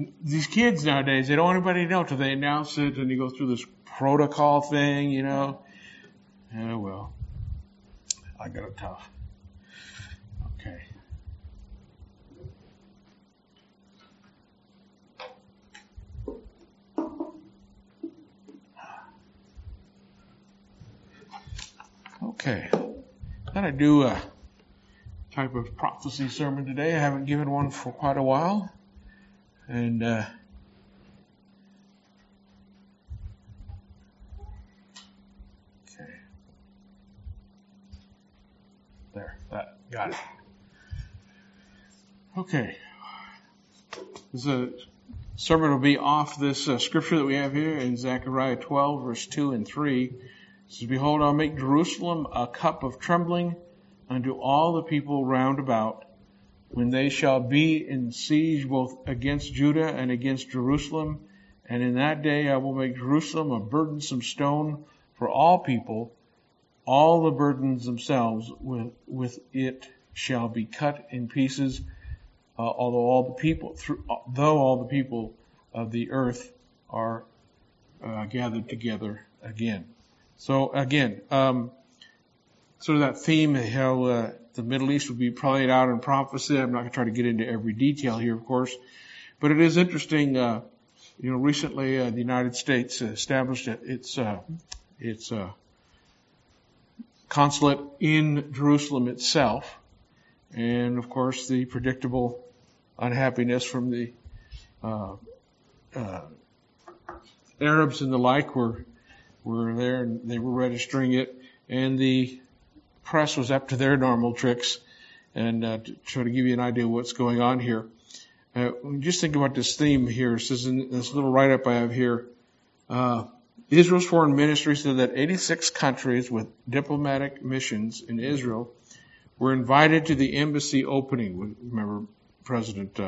these kids nowadays, they don't want anybody to know till they announce it and you go through this protocol thing, you know. Oh, well, I got it tough. Okay. Okay. Thought I'd do a type of prophecy sermon today. I haven't given one for quite a while. And okay. There, that got it. Okay. This sermon will be off this scripture that we have here in Zechariah 12, verse 2 and 3. It says, "Behold, I'll make Jerusalem a cup of trembling unto all the people round about, when they shall be in siege both against Judah and against Jerusalem. And in that day I will make Jerusalem a burdensome stone for all people. All the burdens themselves with it shall be cut in pieces, though all the people of the earth are gathered together again." So again, sort of that theme, how the Middle East would be played out in prophecy. I'm not going to try to get into every detail here, of course, but it is interesting. Recently the United States established its consulate in Jerusalem itself, and of course the predictable unhappiness from the Arabs and the like were there, and they were registering it, and the press was up to their normal tricks, and to try to give you an idea of what's going on here. Just think about this theme here. It says in this little write-up I have here, Israel's foreign ministry said that 86 countries with diplomatic missions in Israel were invited to the embassy opening. Remember, President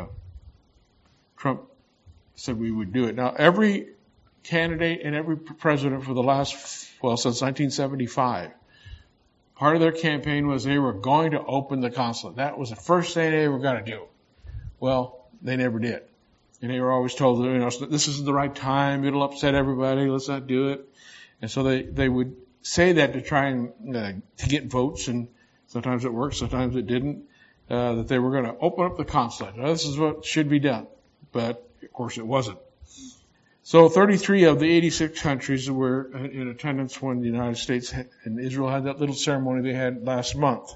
Trump said we would do it. Now, every candidate and every president for the since 1975, part of their campaign was they were going to open the consulate. That was the first thing they were going to do. Well, they never did. And they were always told, this isn't the right time, it'll upset everybody, let's not do it. And so they would say that to try and to get votes, and sometimes it worked, sometimes it didn't, that they were going to open up the consulate. Now, this is what should be done. But, of course, it wasn't. So 33 of the 86 countries were in attendance when the United States and Israel had that little ceremony they had last month.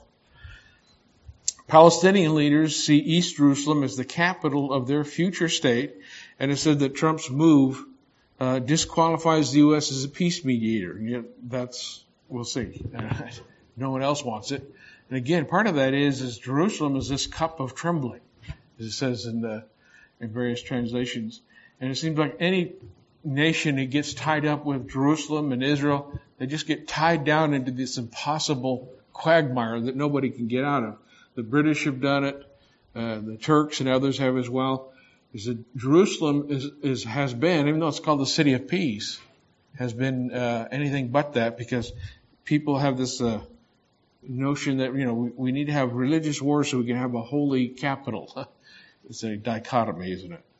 Palestinian leaders see East Jerusalem as the capital of their future state, and it said that Trump's move disqualifies the U.S. as a peace mediator. We'll see. No one else wants it. And again, part of that is Jerusalem is this cup of trembling, as it says in various translations. And it seems like any nation that gets tied up with Jerusalem and Israel, they just get tied down into this impossible quagmire that nobody can get out of. The British have done it. The Turks and others have as well. Is that Jerusalem has been, even though it's called the city of peace, has been anything but that, because people have this notion that we need to have religious wars so we can have a holy capital. It's a dichotomy, isn't it?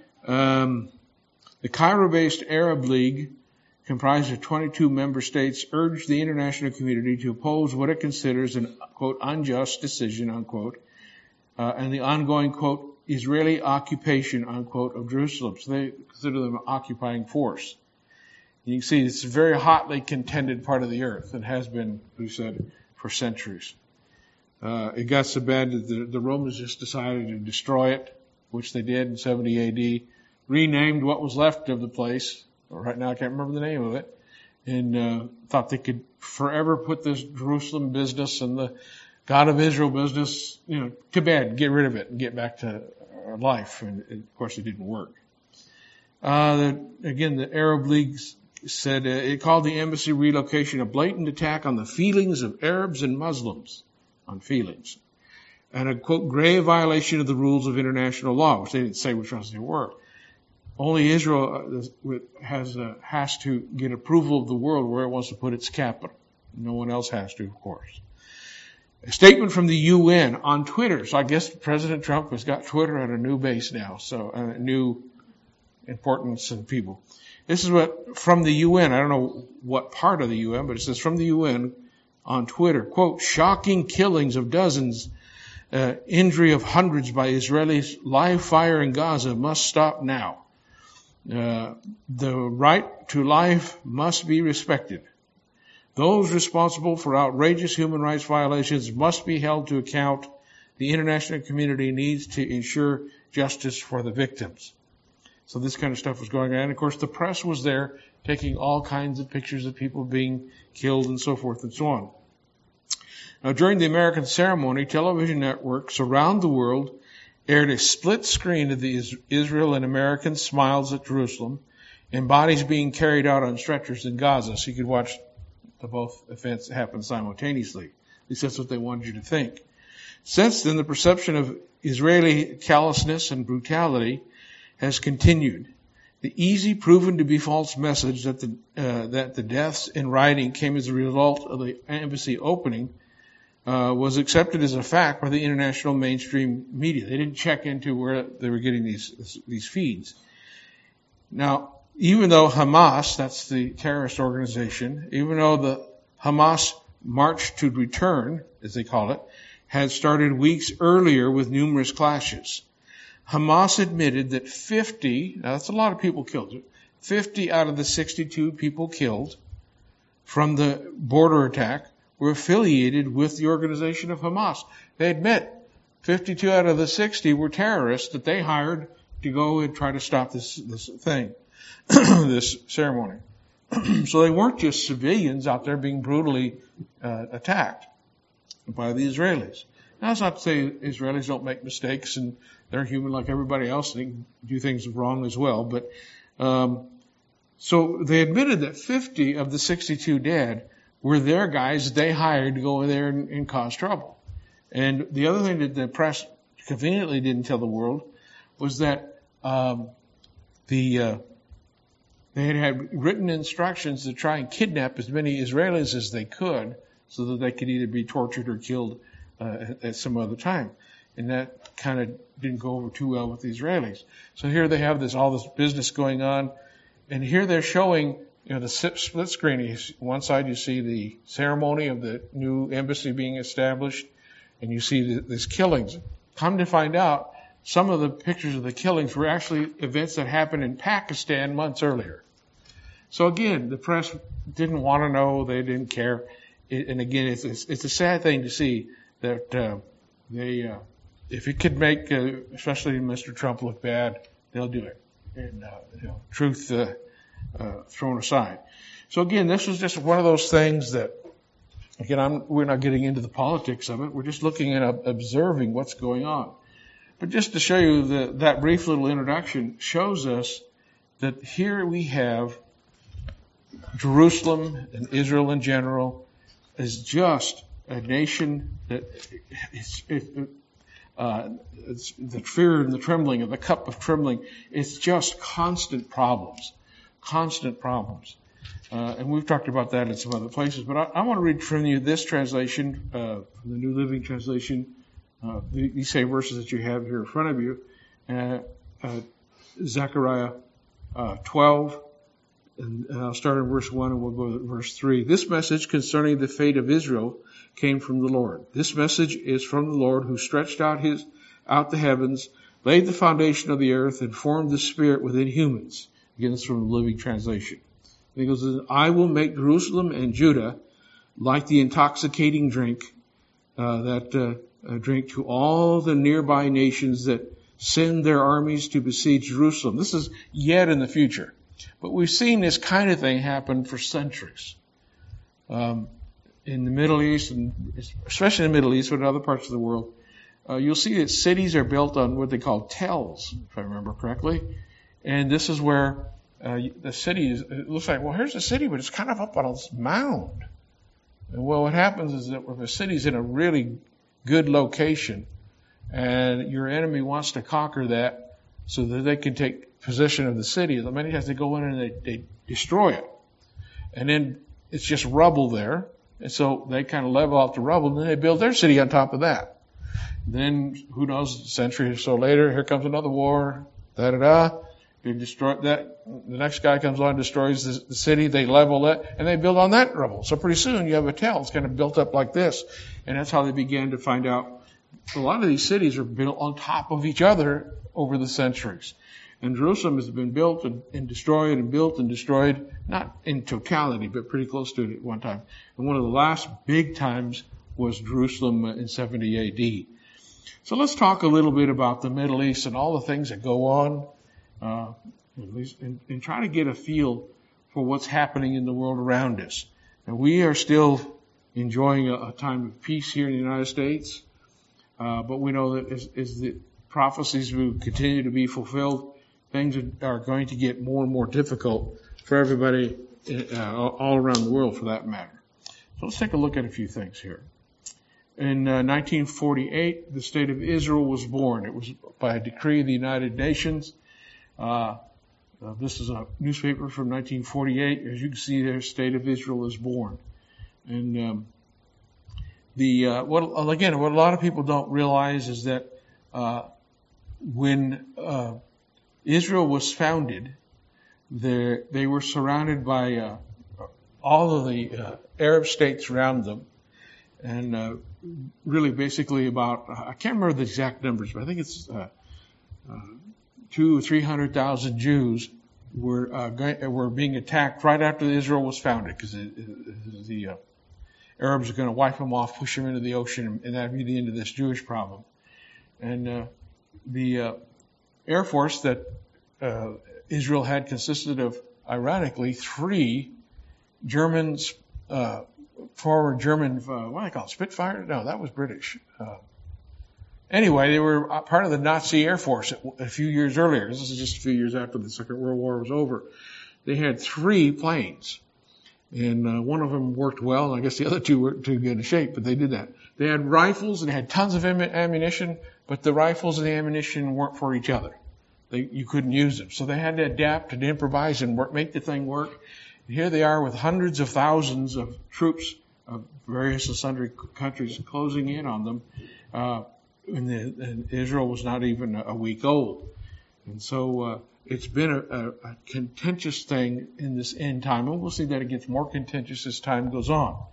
The Cairo-based Arab League, comprised of 22 member states, urged the international community to oppose what it considers an, quote, unjust decision, unquote, and the ongoing, quote, Israeli occupation, unquote, of Jerusalem. So they consider them an occupying force. You can see it's a very hotly contended part of the earth, and has been, we said, for centuries. It got so bad that the Romans just decided to destroy it, which they did in 70 A.D., renamed what was left of the place. Right now I can't remember the name of it. And thought they could forever put this Jerusalem business and the God of Israel business, to bed, get rid of it and get back to our life. And of course it didn't work. Again, the Arab League said it called the embassy relocation a blatant attack on the feelings of Arabs and Muslims, on feelings, and a, quote, grave violation of the rules of international law, which they didn't say which ones they were. Only Israel has to get approval of the world where it wants to put its capital. No one else has to, of course. A statement from the UN on Twitter. So I guess President Trump has got Twitter at a new base now, so a new importance and people. This is what, from the UN, I don't know what part of the UN, but it says from the UN on Twitter, quote, shocking killings of dozens, injury of hundreds by Israelis, live fire in Gaza must stop now. The right to life must be respected. Those responsible for outrageous human rights violations must be held to account. The international community needs to ensure justice for the victims. So this kind of stuff was going on. And of course, the press was there taking all kinds of pictures of people being killed and so forth and so on. Now, during the American ceremony, television networks around the world aired a split screen of the Israel and American smiles at Jerusalem and bodies being carried out on stretchers in Gaza. So you could watch the both events happen simultaneously. At least that's what they wanted you to think. Since then, the perception of Israeli callousness and brutality has continued. The easy, proven to be false message that the deaths in rioting came as a result of the embassy opening was accepted as a fact by the international mainstream media. They didn't check into where they were getting these feeds. Now, even though Hamas, that's the terrorist organization, even though the Hamas March to Return, as they call it, had started weeks earlier with numerous clashes, Hamas admitted that 50, now that's a lot of people killed, 50 out of the 62 people killed from the border attack were affiliated with the organization of Hamas. They admit 52 out of the 60 were terrorists that they hired to go and try to stop this thing, this ceremony. So they weren't just civilians out there being brutally attacked by the Israelis. Now, that's not to say Israelis don't make mistakes and they're human like everybody else. They do things wrong as well. But so they admitted that 50 of the 62 dead were their guys they hired to go in there and cause trouble. And the other thing that the press conveniently didn't tell the world was that they had written instructions to try and kidnap as many Israelis as they could so that they could either be tortured or killed at some other time. And that kind of didn't go over too well with the Israelis. So here they have all this business going on. And here they're showing, the split screen. One side you see the ceremony of the new embassy being established, and you see these killings. Come to find out, some of the pictures of the killings were actually events that happened in Pakistan months earlier. So again, the press didn't want to know, they didn't care. And again, it's a sad thing to see that if it could make, especially Mr. Trump, look bad, they'll do it. And truth thrown aside. So again, this is just one of those things that, again, we're not getting into the politics of it. We're just looking at observing what's going on. But just to show you that brief little introduction shows us that here we have Jerusalem and Israel in general is just a nation that it's the fear and the trembling of the cup of trembling. It's just constant problems. And we've talked about that in some other places. But I want to read from you this translation, from the New Living Translation, these same verses that you have here in front of you. Zechariah 12, and I'll start in verse 1 and we'll go to verse 3. This message concerning the fate of Israel came from the Lord. This message is from the Lord who stretched out the heavens, laid the foundation of the earth, and formed the spirit within humans. Again, it's from the Living Translation. He goes, I will make Jerusalem and Judah like the intoxicating drink drink to all the nearby nations that send their armies to besiege Jerusalem. This is yet in the future. But we've seen this kind of thing happen for centuries. In the Middle East, and especially in the Middle East, but in other parts of the world, you'll see that cities are built on what they call tells, if I remember correctly. And this is where the city is, it looks like, well, here's the city, but it's kind of up on this mound. And well, what happens is that if a city's in a really good location and your enemy wants to conquer that so that they can take possession of the city, the many times they go in and they destroy it. And then it's just rubble there. And so they kind of level out the rubble, and then they build their city on top of that. Then, who knows, a century or so later, here comes another war, They destroy that. The next guy comes along, destroys the city. They level it, and they build on that rubble. So pretty soon you have a tell. It's kind of built up like this, and that's how they began to find out. A lot of these cities are built on top of each other over the centuries. And Jerusalem has been built and destroyed and built and destroyed, not in totality, but pretty close to it at one time. And one of the last big times was Jerusalem in 70 A.D. So let's talk a little bit about the Middle East and all the things that go on, at least, and try to get a feel for what's happening in the world around us. And we are still enjoying a time of peace here in the United States, but we know that as the prophecies will continue to be fulfilled, things are going to get more and more difficult for everybody all around the world, for that matter. So let's take a look at a few things here. In 1948, the state of Israel was born. It was by a decree of the United Nations. This is a newspaper from 1948. As you can see there, state of Israel is born. And what a lot of people don't realize is that when Israel was founded, they were surrounded by all of the Arab states around them, and really basically about, I can't remember the exact numbers, but I think it's 200,000 or 300,000 Jews were being attacked right after Israel was founded, because the Arabs are going to wipe them off, push them into the ocean, and that'd be the end of this Jewish problem. And the Air Force that Israel had consisted of, ironically, 3 Germans, former German, what do they call it, Spitfire? No, that was British. Anyway, they were part of the Nazi Air Force a few years earlier. This is just a few years after the Second World War was over. They had 3 planes, and one of them worked well, and I guess the other 2 weren't too good a shape, but they did that. They had rifles, and they had tons of ammunition, but the rifles and the ammunition weren't for each other. You couldn't use them. So they had to adapt and improvise and make the thing work. And here they are with hundreds of thousands of troops of various and sundry countries closing in on them. And Israel was not even a week old. And so it's been a contentious thing in this end time. And we'll see that it gets more contentious as time goes on.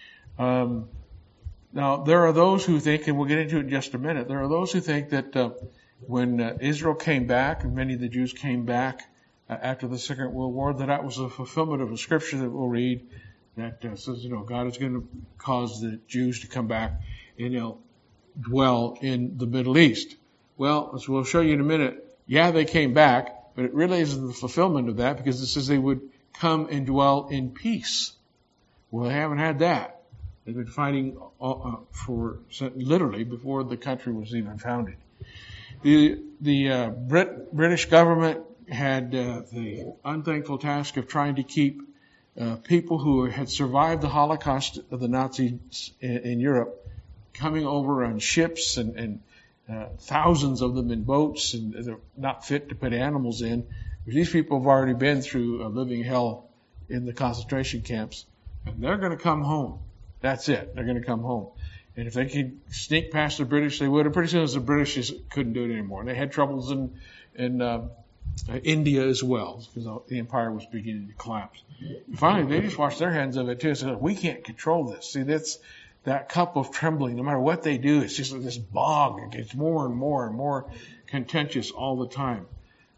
Now, there are those who think, and we'll get into it in just a minute, there are those who think that when Israel came back, and many of the Jews came back after the Second World War, that was a fulfillment of a scripture that we'll read that says, God is going to cause the Jews to come back and dwell in the Middle East. Well, as we'll show you in a minute, yeah, they came back, but it really isn't the fulfillment of that, because it says they would come and dwell in peace. Well, they haven't had that. They've been fighting for literally before the country was even founded. The British government had the unthankful task of trying to keep people who had survived the Holocaust of the Nazis in Europe coming over on ships, and thousands of them in boats, and they're not fit to put animals in. These people have already been through a living hell in the concentration camps, and they're going to come home. That's it. They're going to come home. And if they could sneak past the British, they would. And pretty soon as the British just couldn't do it anymore. And they had troubles in India as well, because the empire was beginning to collapse. And finally, they just washed their hands of it too. So we can't control this. See, that's that cup of trembling. No matter what they do, it's just like this bog. It gets more and more and more contentious all the time.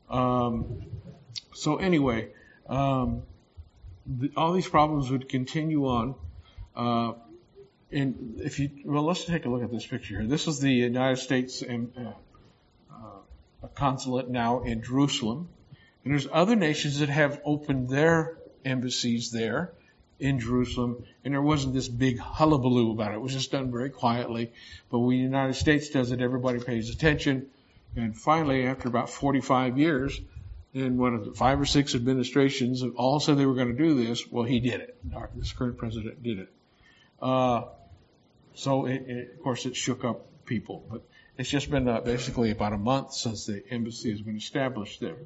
So anyway, all these problems would continue on. And let's take a look at this picture here. This is the United States consulate now in Jerusalem. And there's other nations that have opened their embassies there in Jerusalem, and there wasn't this big hullabaloo about it. It was just done very quietly. But when the United States does it, everybody pays attention. And finally, after about 45 years, in one of the 5 or 6 administrations all said they were going to do this, well, he did it. This current president did it. So of course, it shook up people. But it's just been basically about a month since the embassy has been established there.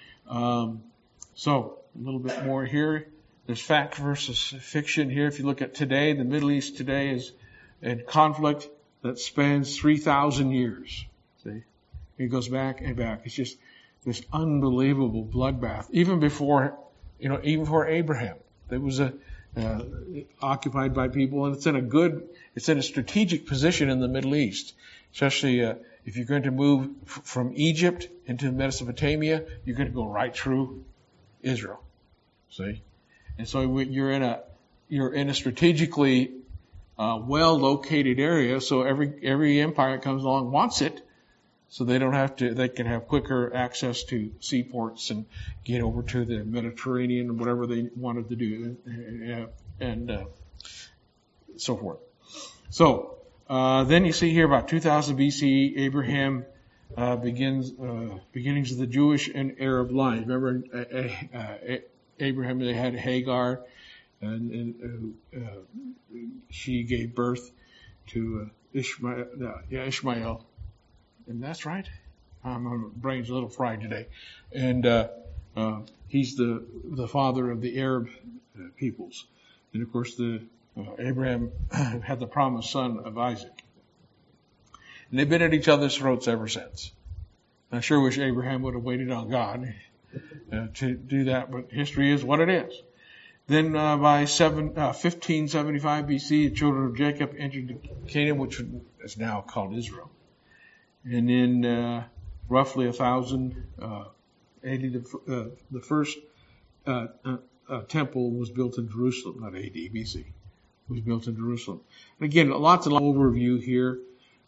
So a little bit more here. There's fact versus fiction here. If you look at today, the Middle East today is in conflict that spans 3,000 years. See, it goes back and back. It's just this unbelievable bloodbath. Even before Abraham, there was occupied by people, and it's in a strategic position in the Middle East, especially if you're going to move from Egypt into Mesopotamia, you're going to go right through Israel. See, and so you're in a strategically well-located area. So every empire that comes along wants it, so they can have quicker access to seaports and get over to the Mediterranean or whatever they wanted to do, and so forth. So then you see here about 2000 BC, Abraham beginnings of the Jewish and Arab line. Remember, Abraham, they had Hagar, and she gave birth to Ishmael. And that's right. My brain's a little fried today. And he's the father of the Arab peoples. And of course, Abraham had the promised son of Isaac. And they've been at each other's throats ever since. I sure wish Abraham would have waited on God to do that, but history is what it is. Then by 1575 BC, the children of Jacob entered Canaan, which is now called Israel. And in roughly 1000 AD, the first temple was built in Jerusalem, not AD, BC. Was built in Jerusalem. And again, lots of overview here.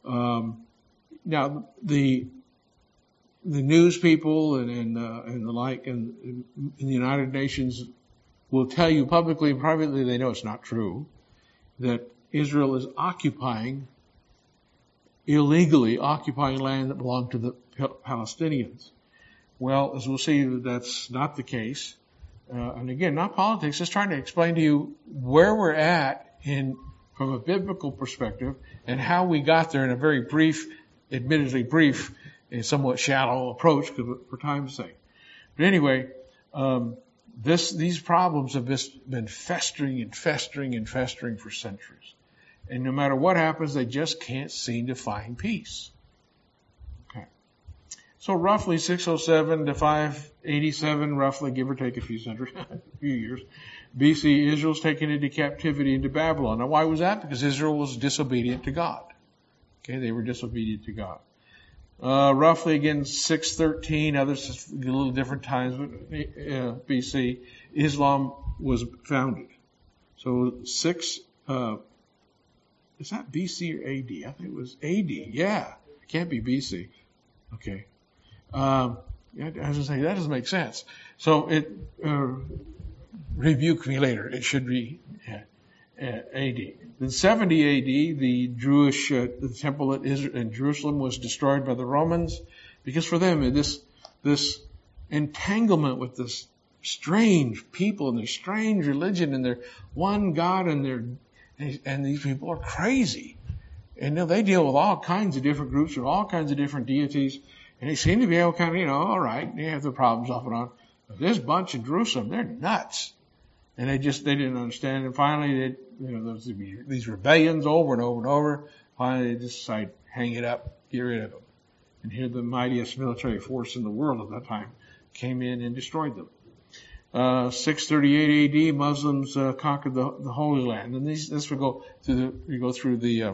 Now, the news people and the like in the United Nations will tell you publicly and privately they know it's not true, that Israel is illegally occupying land that belonged to the Palestinians. Well, as we'll see, that's not the case. And again, not politics, just trying to explain to you where we're at from a biblical perspective and how we got there in a very admittedly brief and somewhat shallow approach for time's sake. But anyway, these problems have been festering and festering and festering for centuries. And no matter what happens, they just can't seem to find peace. Okay. So roughly 607 to 587, roughly, give or take a few years, BC, Israel's taken into captivity into Babylon. Now, why was that? Because Israel was disobedient to God. Okay, they were disobedient to God. Roughly, again, 613, others a little different times, but BC, Islam was founded. So is that BC or AD? I think it was AD. Yeah, it can't be BC. Okay. I was going to say, that doesn't make sense. So rebuke me later. It should be AD. Then 70 AD, the Jewish the temple in Jerusalem was destroyed by the Romans, because for them this entanglement with this strange people and their strange religion and their one God and these people are crazy. And they deal with all kinds of different groups with all kinds of different deities, and they seem to be able to kind of, all right, they have their problems off and on. But this bunch in Jerusalem, they're nuts. And they didn't understand. And finally, there was these rebellions over and over and over. Finally, they just decided, hang it up, get rid of them. And here the mightiest military force in the world at that time came in and destroyed them. 638 AD, Muslims conquered the Holy Land. And this would go through the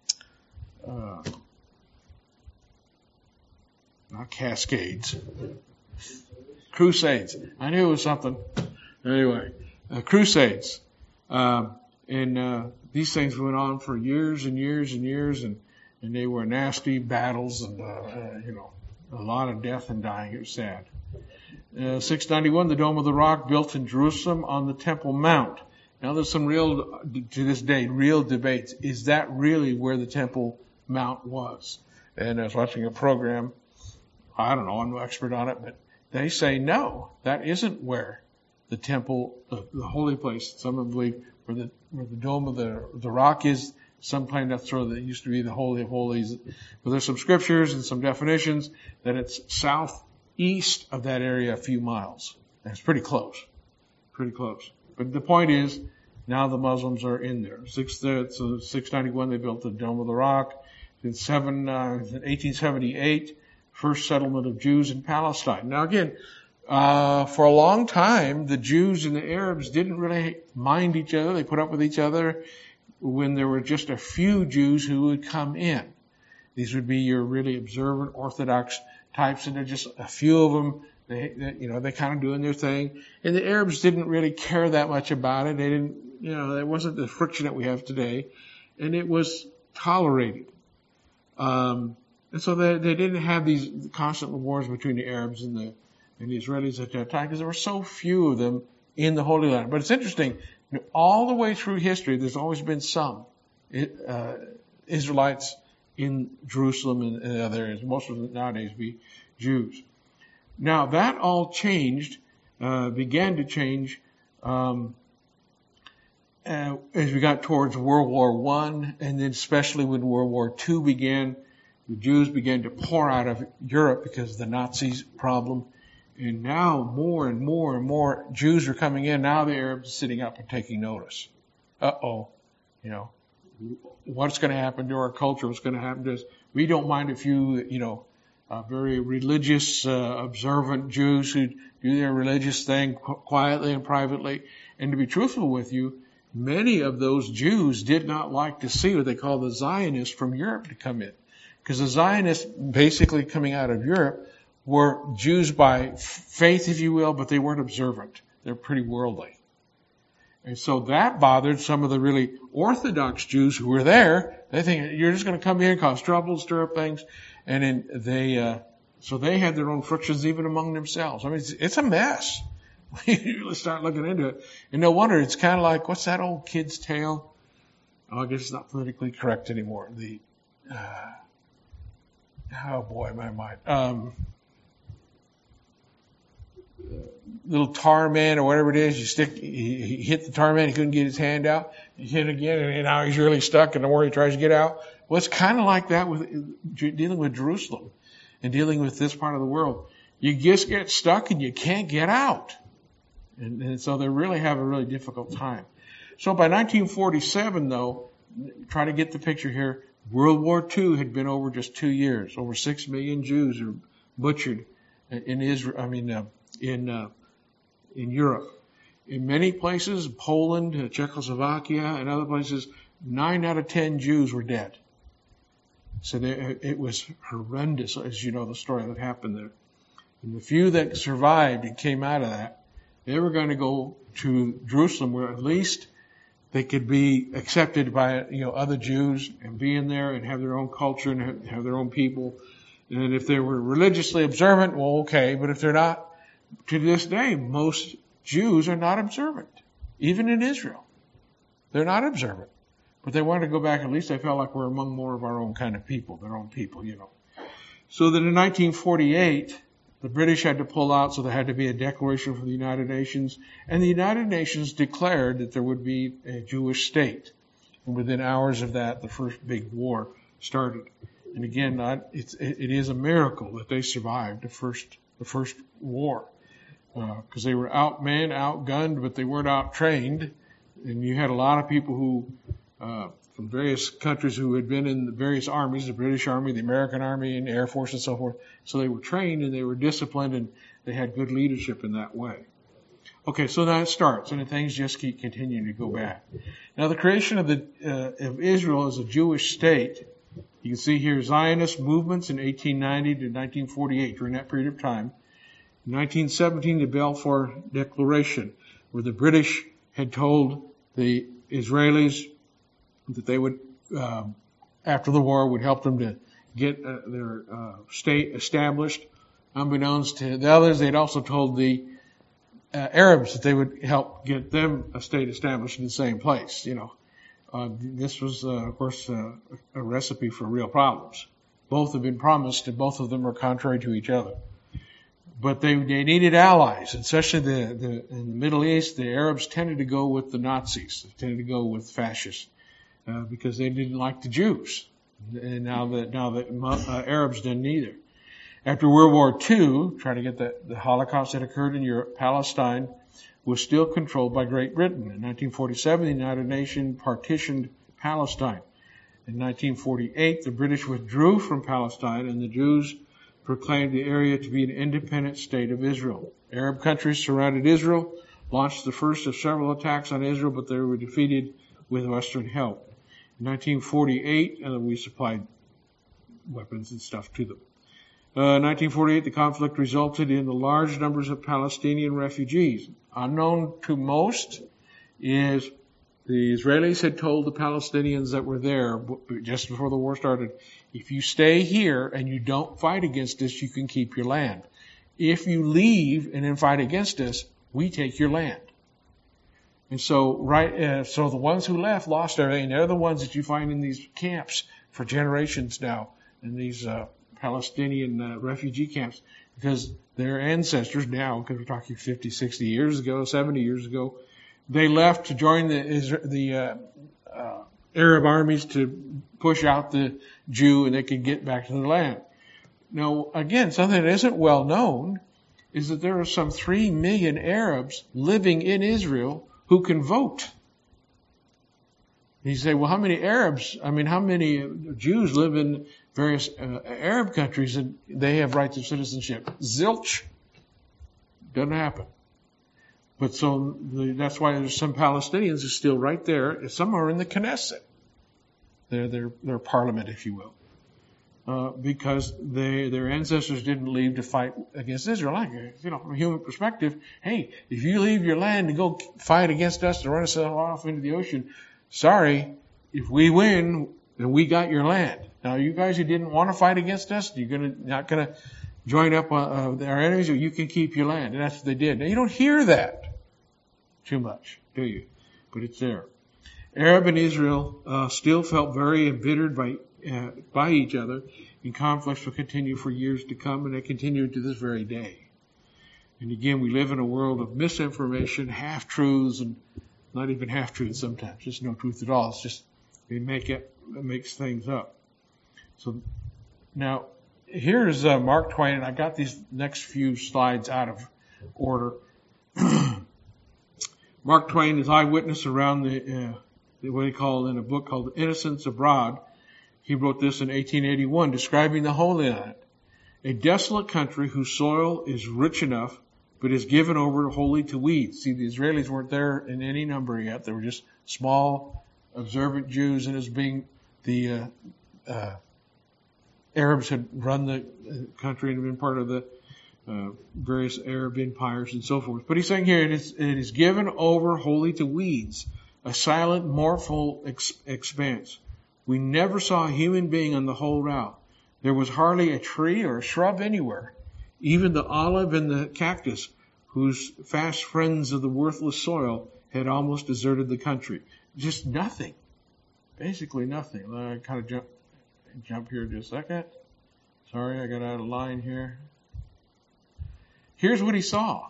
not Cascades, Crusades. I knew it was something. Anyway, Crusades. And these things went on for years and years and years, and they were nasty battles and, a lot of death and dying. It was sad. 691, the Dome of the Rock built in Jerusalem on the Temple Mount. Now there's some to this day, real debates. Is that really where the Temple Mount was? And I was watching a program. I don't know, I'm no expert on it, but they say no, that isn't where the temple, the holy place. Some believe where the Dome of the Rock is. Some claim that's where it used to be the Holy of Holies. But there's some scriptures and some definitions that it's southeast of that area a few miles. And it's pretty close. Pretty close. But the point is, now the Muslims are in there. 691, they built the Dome of the Rock. In 1878, first settlement of Jews in Palestine. Now again, for a long time, the Jews and the Arabs didn't really mind each other. They put up with each other when there were just a few Jews who would come in. These would be your really observant Orthodox types, and there are just a few of them. They kind of doing their thing. And the Arabs didn't really care that much about it. They didn't, it wasn't the friction that we have today. And it was tolerated. And so they didn't have these constant wars between the Arabs and the Israelis at that time because there were so few of them in the Holy Land. But it's interesting, all the way through history, there's always been some Israelites in Jerusalem and other areas. Most of them nowadays be Jews. Now that all changed, began to change as we got towards World War I, and then especially when World War II began, the Jews began to pour out of Europe because of the Nazis problem. And now more and more and more Jews are coming in. Now the Arabs are sitting up and taking notice. What's going to happen to our culture? What's going to happen to us? We don't mind a few, very religious, observant Jews who do their religious thing quietly and privately. And to be truthful with you, many of those Jews did not like to see what they call the Zionists from Europe to come in. Because the Zionists, basically coming out of Europe, were Jews by faith, if you will, but they weren't observant. They're pretty worldly. And so that bothered some of the really Orthodox Jews who were there. They think you're just going to come here and cause trouble, stir up things. And then so they had their own frictions even among themselves. I mean, it's a mess. You really start looking into it. And no wonder, it's kind of like, what's that old kid's tale? I guess it's not politically correct anymore. Oh boy, my mind. Little tar man or whatever it is, he hit the tar man, he couldn't get his hand out, he hit again, and now he's really stuck, and the more he tries to get out. Well, it's kind of like that with dealing with Jerusalem and dealing with this part of the world. You just get stuck and you can't get out. And so they really have a really difficult time. So by 1947, though, try to get the picture here, World War II had been over just 2 years. Over 6 million Jews are butchered in Israel. In Europe. In many places, Poland, Czechoslovakia, and other places, 9 out of 10 Jews were dead. So it was horrendous, as you know, the story that happened there. And the few that survived and came out of that, they were going to go to Jerusalem, where at least they could be accepted by other Jews and be in there and have their own culture and have their own people. And if they were religiously observant, well, okay. But if they're not, to this day, most Jews are not observant, even in Israel. They're not observant. But they wanted to go back, at least they felt like we're among more of our own kind of people, their own people, So then in 1948, the British had to pull out, so there had to be a declaration from the United Nations. And the United Nations declared that there would be a Jewish state. And within hours of that, the first big war started. And again, it is a miracle that they survived the first war. Because they were outmanned, outgunned, but they weren't out-trained. And you had a lot of people who, from various countries who had been in the various armies, the British Army, the American Army, and the Air Force and so forth. So they were trained and they were disciplined and they had good leadership in that way. Okay, so now it starts, and things just keep continuing to go back. Now the creation of Israel as a Jewish state, you can see here Zionist movements in 1890 to 1948, during that period of time. In 1917, the Balfour Declaration, where the British had told the Israelis that they would, after the war, would help them to get their state established. Unbeknownst to the others, they'd also told the Arabs that they would help get them a state established in the same place. This was, of course, a recipe for real problems. Both have been promised, and both of them are contrary to each other. But they needed allies, especially in the Middle East. The Arabs tended to go with the Nazis. They tended to go with fascists because they didn't like the Jews. And now the Arabs didn't either. After World War II, trying to get the Holocaust that occurred in Europe, Palestine was still controlled by Great Britain. In 1947, the United Nations partitioned Palestine. In 1948, the British withdrew from Palestine, and the Jews proclaimed the area to be an independent state of Israel. Arab countries surrounded Israel, launched the first of several attacks on Israel, but they were defeated with Western help. In 1948, we supplied weapons and stuff to them. 1948, the conflict resulted in the large numbers of Palestinian refugees. Unknown to most is the Israelis had told the Palestinians that were there just before the war started, if you stay here and you don't fight against us, you can keep your land. If you leave and then fight against us, we take your land. And so, so the ones who left lost everything. They're the ones that you find in these camps for generations now, in these Palestinian refugee camps, because their ancestors now, because we're talking 50, 60 years ago, 70 years ago, they left to join the Arab armies to push out the Jew, and they could get back to the land. Now, again, something that isn't well known is that there are some 3 million Arabs living in Israel who can vote. You say, well, how many Jews live in various Arab countries and they have rights of citizenship? Zilch. Doesn't happen. But so that's why there's some Palestinians who are still right there. Some are in the Knesset, their parliament, if you will, because their ancestors didn't leave to fight against Israel. From a human perspective, hey, if you leave your land to go fight against us to run us off into the ocean, sorry, if we win, then we got your land. Now, you guys who didn't want to fight against us, not gonna join up with our enemies, or you can keep your land. And that's what they did. Now, you don't hear that too much, do you? But it's there. Arab and Israel still felt very embittered by each other, and conflicts will continue for years to come, and they continue to this very day. And again, we live in a world of misinformation, half-truths, and not even half-truths sometimes, just no truth at all. It's just they makes things up. So now, here's Mark Twain, and I got these next few slides out of order. Mark Twain is eyewitness around what he called in a book called Innocents Abroad. He wrote this in 1881, describing the Holy Land, a desolate country whose soil is rich enough, but is given over wholly to weeds. See, the Israelis weren't there in any number yet. They were just small, observant Jews, and as being the Arabs had run the country and been part of the various Arab empires and so forth. But he's saying here, it is given over wholly to weeds, a silent, mournful expanse. We never saw a human being on the whole route. There was hardly a tree or a shrub anywhere. Even the olive and the cactus, whose fast friends of the worthless soil, had almost deserted the country. Just nothing. Basically nothing. I kind of jump here just a second. Sorry, I got out of line here. Here's what he saw.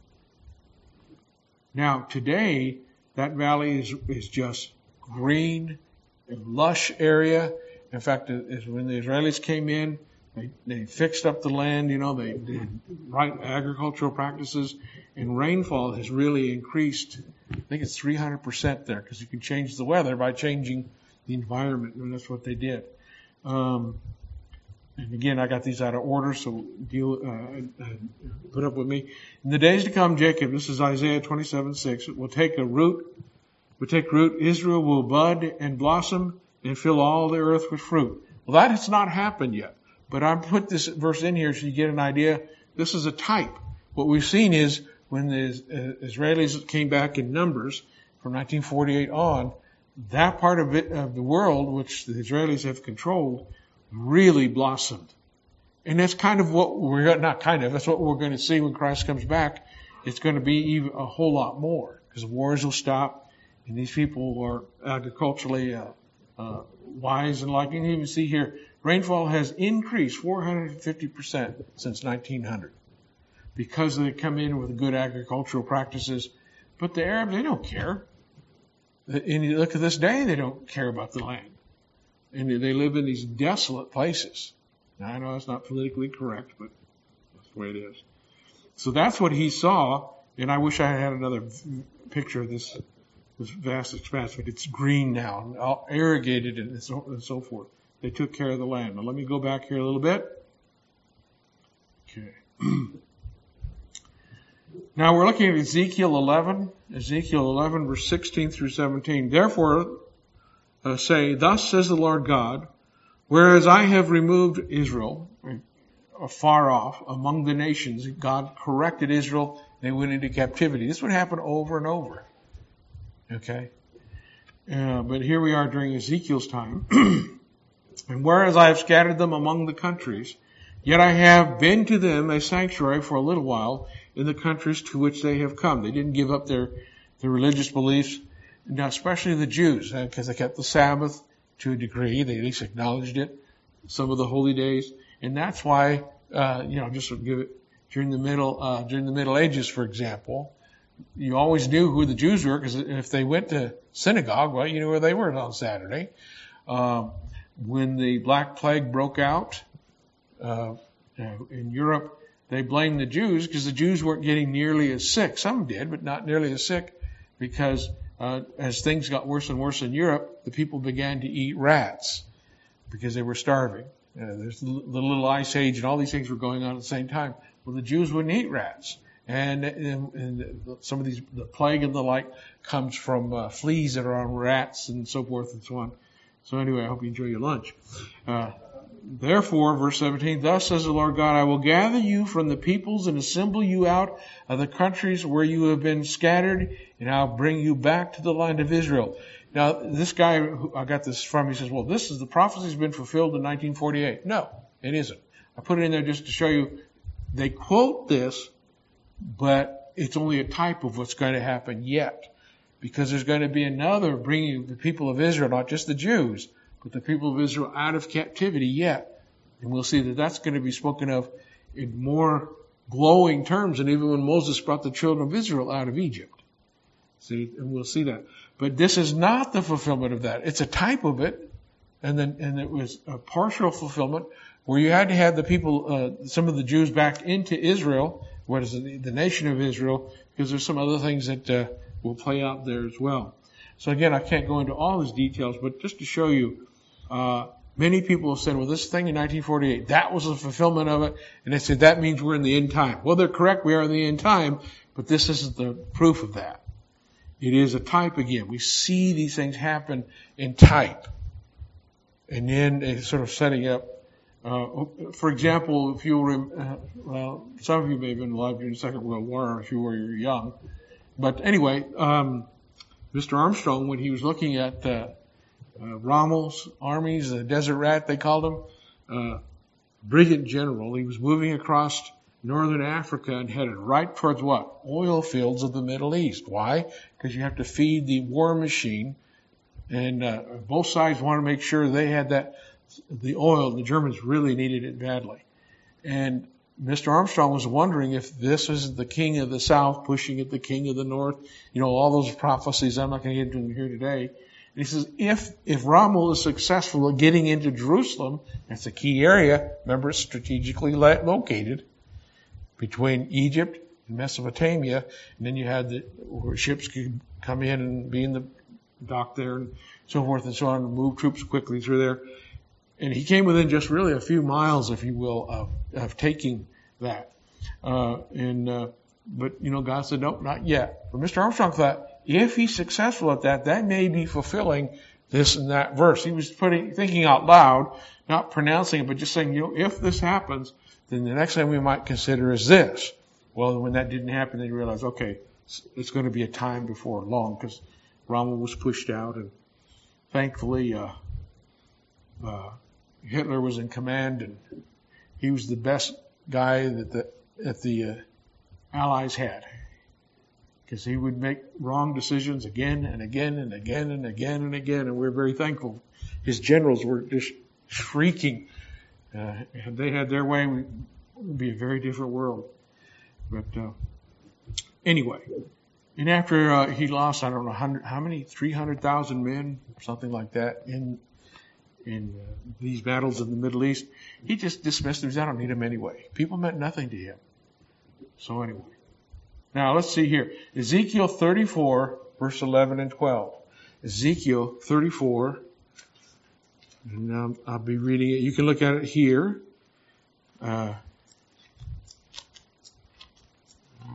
Now, today, that valley is just green, a lush area. In fact, when the Israelis came in, they fixed up the land, they did right agricultural practices, and rainfall has really increased. I think it's 300% there, because you can change the weather by changing the environment, and that's what they did. And again, I got these out of order, so put up with me. In the days to come, Jacob, this is Isaiah 27:6, will take root. Israel will bud and blossom and fill all the earth with fruit. Well, that has not happened yet. But I put this verse in here so you get an idea. This is a type. What we've seen is when the Israelis came back in numbers from 1948 on, that part of the world which the Israelis have controlled really blossomed. And that's kind of what that's what we're going to see when Christ comes back. It's going to be even a whole lot more, because wars will stop, and these people are agriculturally wise and like. You can even see here, rainfall has increased 450% since 1900 because they come in with good agricultural practices. But the Arabs, they don't care. And you look at this day, they don't care about the land. And they live in these desolate places. Now, I know it's not politically correct, but that's the way it is. So that's what he saw, and I wish I had another picture of this vast expanse, but it's green now, all irrigated and so forth. They took care of the land. Now, let me go back here a little bit. Okay. Now we're looking at Ezekiel 11. Ezekiel 11, verse 16 through 17. Therefore, say, thus says the Lord God, whereas I have removed Israel afar off among the nations, God corrected Israel, they went into captivity. This would happen over and over. Okay? But here we are during Ezekiel's time. And whereas I have scattered them among the countries, yet I have been to them a sanctuary for a little while in the countries to which they have come. They didn't give up their religious beliefs, now especially the Jews, because they kept the Sabbath to a degree. They at least acknowledged it, some of the holy days. And that's why, just to give it, during the Middle Ages, for example, you always knew who the Jews were, because if they went to synagogue, well, you knew where they were on Saturday. When the Black Plague broke out in Europe, they blamed the Jews because the Jews weren't getting nearly as sick. Some did, but not nearly as sick, because as things got worse and worse in Europe, the people began to eat rats because they were starving. There's the little ice age and all these things were going on at the same time. Well, the Jews wouldn't eat rats. And some of the plague and the like comes from fleas that are on rats and so forth and so on. So anyway, I hope you enjoy your lunch. Therefore, verse 17, thus says the Lord God, I will gather you from the peoples and assemble you out of the countries where you have been scattered, and I'll bring you back to the land of Israel. Now, this guy who I got this from, he says, well, the prophecy's been fulfilled in 1948. No, it isn't. I put it in there just to show you, they quote this, but it's only a type of what's going to happen yet. Because there's going to be another bringing the people of Israel, not just the Jews, but the people of Israel out of captivity yet. And we'll see that that's going to be spoken of in more glowing terms than even when Moses brought the children of Israel out of Egypt. See, and we'll see that. But this is not the fulfillment of that. It's a type of it, and it was a partial fulfillment where you had to have the people, some of the Jews back into Israel, what is it, the nation of Israel, because there's some other things that will play out there as well. So again, I can't go into all these details, but just to show you, many people have said, well, this thing in 1948, that was a fulfillment of it, and they said that means we're in the end time. Well, they're correct, we are in the end time, but this isn't the proof of that. It is a type again. We see these things happen in type. And then it's sort of setting up, for example, if you some of you may have been alive during the Second World War if you were young. But anyway, Mr. Armstrong, when he was looking at Rommel's armies, the Desert Rat, they called him, brilliant general, he was moving across northern Africa and headed right towards what? Oil fields of the Middle East. Why? Because you have to feed the war machine, and both sides want to make sure they had the oil. The Germans really needed it badly. And Mr. Armstrong was wondering if this is the king of the south pushing at the king of the north. All those prophecies, I'm not going to get into them here today. And he says, if Rommel is successful at getting into Jerusalem, that's a key area. Remember, it's strategically located between Egypt and Mesopotamia. And then you had where ships could come in and be in the dock there and so forth and so on, and move troops quickly through there. And he came within just really a few miles, if you will, of taking that. But God said, nope, not yet. But Mr. Armstrong thought, if he's successful at that may be fulfilling this and that verse. He was thinking out loud, not pronouncing it, but just saying, if this happens, then the next thing we might consider is this. Well, when that didn't happen, they realized, okay, it's going to be a time before long, because Rommel was pushed out, and thankfully, Hitler was in command, and he was the best guy that the Allies had, because he would make wrong decisions again and again and again and again and again, and we're very thankful. His generals were just shrieking. If they had their way, it would be a very different world. But anyway, and after he lost, I don't know how many, 300,000 men, something like that, in these battles in the Middle East, he just dismissed them. I don't need them anyway. People meant nothing to him. So anyway. Now let's see here. Ezekiel 34, verse 11 and 12. Ezekiel 34. And I'll be reading it. You can look at it here.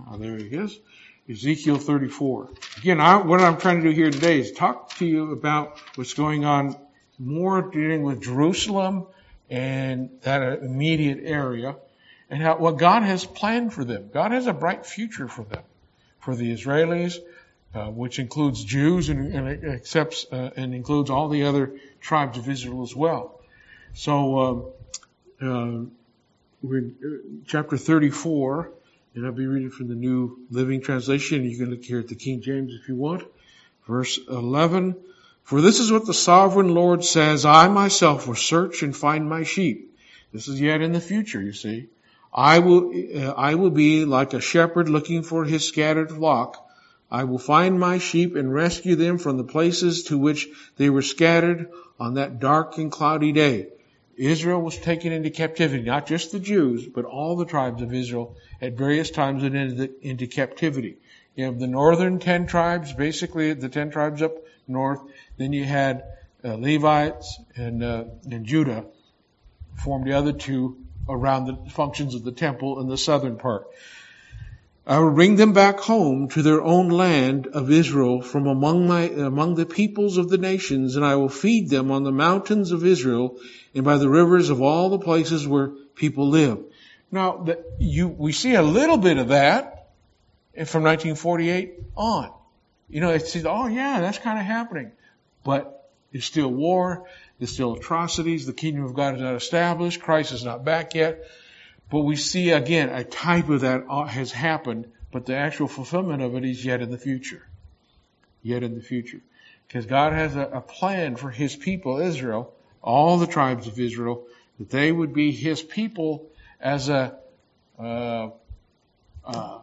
There he is. Ezekiel 34. Again, what I'm trying to do here today is talk to you about what's going on more dealing with Jerusalem and that immediate area and what God has planned for them. God has a bright future for them, for the Israelis, which includes Jews and accepts and includes all the other tribes of Israel as well. So we're in chapter 34, and I'll be reading from the New Living Translation. You can look here at the King James if you want. Verse 11, "For this is what the sovereign Lord says, I myself will search and find my sheep." This is yet in the future, you see. I will be like a shepherd looking for his scattered flock. I will find my sheep and rescue them from the places to which they were scattered on that dark and cloudy day. Israel was taken into captivity, not just the Jews, but all the tribes of Israel at various times into captivity. You have the northern 10 tribes, basically the 10 tribes up north. Then you had Levites and Judah formed the other two around the functions of the temple in the southern part. I will bring them back home to their own land of Israel from among the peoples of the nations, and I will feed them on the mountains of Israel and by the rivers of all the places where people live. Now, we see a little bit of that from 1948 on. You know, it's, oh yeah, that's kind of happening. But there's still war, there's still atrocities, the kingdom of God is not established, Christ is not back yet. But we see, again, a type of that has happened, but the actual fulfillment of it is yet in the future. Yet in the future. Because God has a plan for His people, Israel, all the tribes of Israel, that they would be His people as I don't want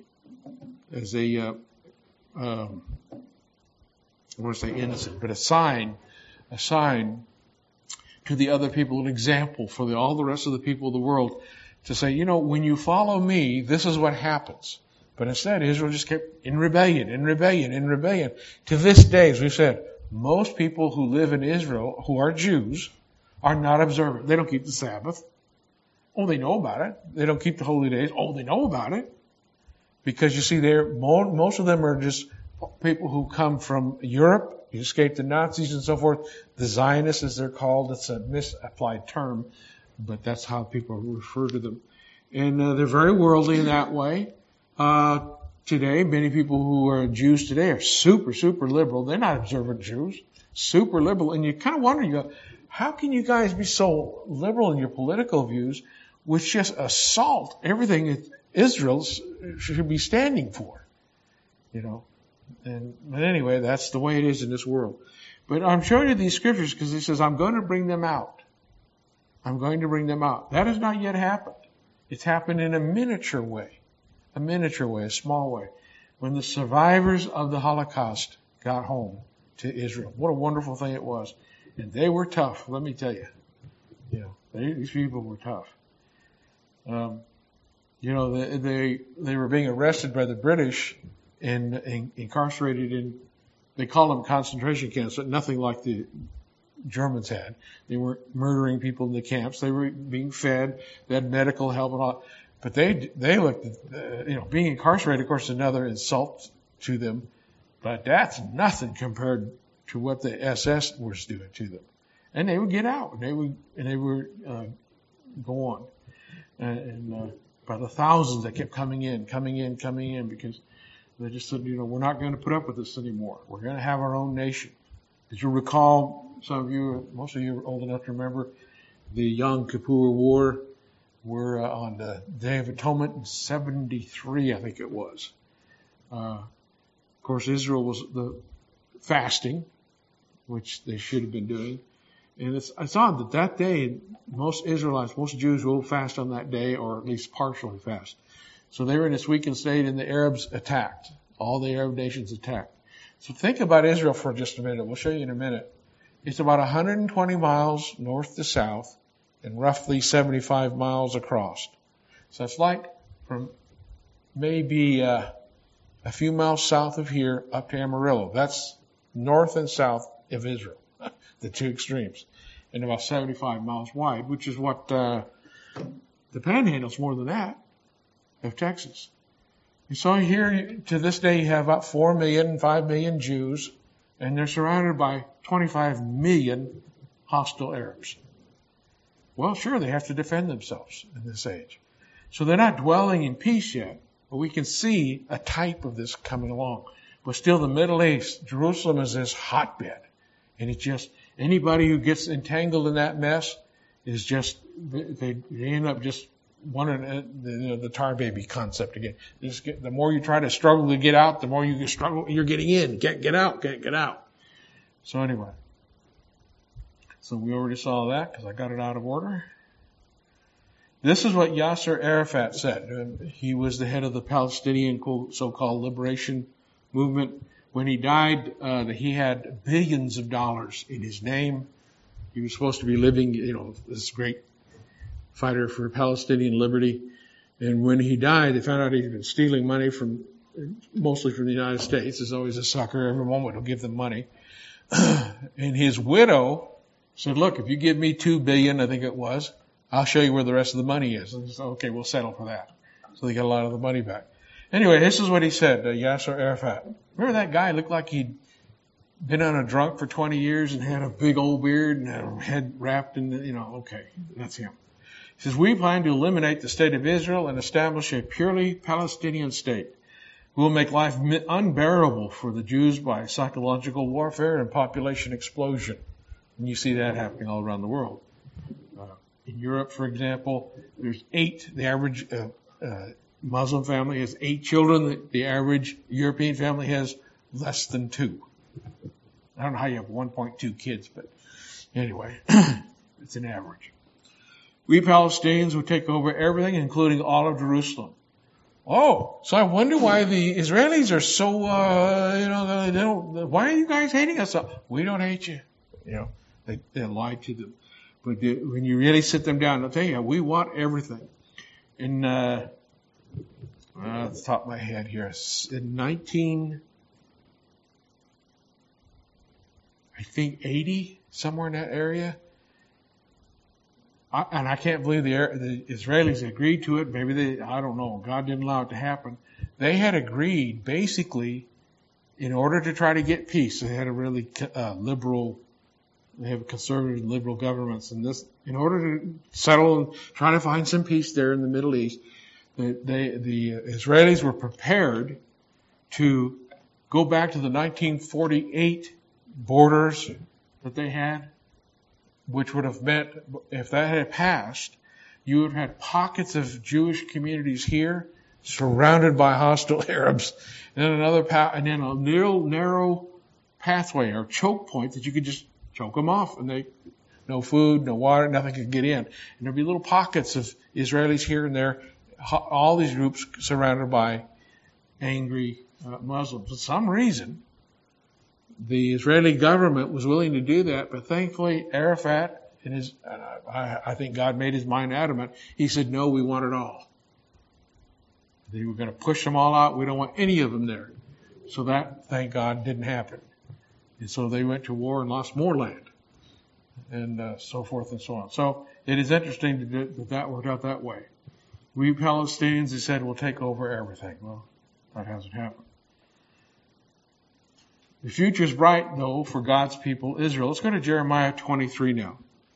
to say innocent, but a sign to the other people, an example for all the rest of the people of the world, to say, you know, when you follow me, this is what happens. But instead, Israel just kept in rebellion. To this day, as we've said, most people who live in Israel, who are Jews, are not observant. They don't keep the Sabbath. Oh, they know about it. They don't keep the holy days. Oh, they know about it. Because you see, most of them are just people who come from Europe, escaped the Nazis and so forth. The Zionists, as they're called, it's a misapplied term, but that's how people refer to them. And they're very worldly in that way. Today, many people who are Jews today are super, super liberal. They're not observant Jews. Super liberal. And you kind of wonder, you go, how can you guys be so liberal in your political views, which just assault everything that Israel should be standing for? You know. But anyway, that's the way it is in this world. But I'm showing you these scriptures because He says, I'm going to bring them out. I'm going to bring them out. That has not yet happened. It's happened in a miniature way, a small way. When the survivors of the Holocaust got home to Israel. What a wonderful thing it was. And they were tough, let me tell you. You know, these people were tough. You know, they were being arrested by the British and incarcerated in, they call them concentration camps, but nothing like the Germans had. They weren't murdering people in the camps. They were being fed. They had medical help and all. But they looked at, being incarcerated, of course, is another insult to them. But that's nothing compared to what the SS was doing to them. And they would get out. And they would go on. And by the thousands that kept coming in, because they just said, we're not going to put up with this anymore. We're going to have our own nation. As you recall, most of you are old enough to remember the Yom Kippur War. We're on the Day of Atonement in 73, I think it was. Of course, Israel was the fasting, which they should have been doing. And it's odd that day, most Israelites, most Jews will fast on that day, or at least partially fast. So they were in this weakened state, and the Arabs attacked. All the Arab nations attacked. So think about Israel for just a minute. We'll show you in a minute. It's about 120 miles north to south and roughly 75 miles across. So it's like from maybe a few miles south of here up to Amarillo. That's north and south of Israel, the two extremes, and about 75 miles wide, which is what the Panhandle's more than that of Texas. And so here, to this day, you have about 4 million, 5 million Jews, and they're surrounded by 25 million hostile Arabs. Well, sure, they have to defend themselves in this age. So they're not dwelling in peace yet, but we can see a type of this coming along. But still, the Middle East, Jerusalem is this hotbed. And it's just, anybody who gets entangled in that mess is just, they end up just wanting the tar baby concept again. The more you try to struggle to get out, the more you struggle, you're getting in. Can't get out, can't get out. So anyway. So we already saw that because I got it out of order. This is what Yasser Arafat said. He was the head of the Palestinian so-called liberation movement. When he died, he had billions of dollars in his name. He was supposed to be living, this great fighter for Palestinian liberty. And when he died, they found out he'd been stealing money mostly from the United States. There's always a sucker. Every moment he'll give them money. And his widow said, look, if you give me $2 billion, I think it was, I'll show you where the rest of the money is. And he said, okay, we'll settle for that. So they got a lot of the money back. Anyway, this is what he said, Yasser Arafat. Remember that guy looked like he'd been on a drunk for 20 years and had a big old beard and had a head wrapped in, okay, that's him. He says, we plan to eliminate the state of Israel and establish a purely Palestinian state. We will make life unbearable for the Jews by psychological warfare and population explosion. And you see that happening all around the world. In Europe, for example, there's 8. The average Muslim family has 8 children. The average European family has less than 2. I don't know how you have 1.2 kids, but anyway, it's an average. We Palestinians will take over everything, including all of Jerusalem. Oh, so I wonder why the Israelis are so, they don't, why are you guys hating us? We don't hate you. They lied to them. But when you really sit them down, they'll tell you, we want everything. In, at the top of my head here, in 80, somewhere in that area. And I can't believe the Israelis agreed to it. Maybe I don't know. God didn't allow it to happen. They had agreed, basically, in order to try to get peace. They had a really they have conservative and liberal governments. And in order to settle and try to find some peace there in the Middle East, the Israelis were prepared to go back to the 1948 borders that they had, which would have meant, if that had passed, you would have had pockets of Jewish communities here surrounded by hostile Arabs, and then and then a narrow pathway or choke point that you could just choke them off, and no food, no water, nothing could get in. And there'd be little pockets of Israelis here and there, all these groups surrounded by angry Muslims. For some reason, the Israeli government was willing to do that, but thankfully Arafat, I think God made his mind adamant, he said, no, we want it all. They were going to push them all out. We don't want any of them there. So that, thank God, didn't happen. And so they went to war and lost more land, and so forth and so on. So it is interesting that worked out that way. We Palestinians, he said, will take over everything. Well, that hasn't happened. The future is bright, though, for God's people, Israel. Let's go to Jeremiah 23 now.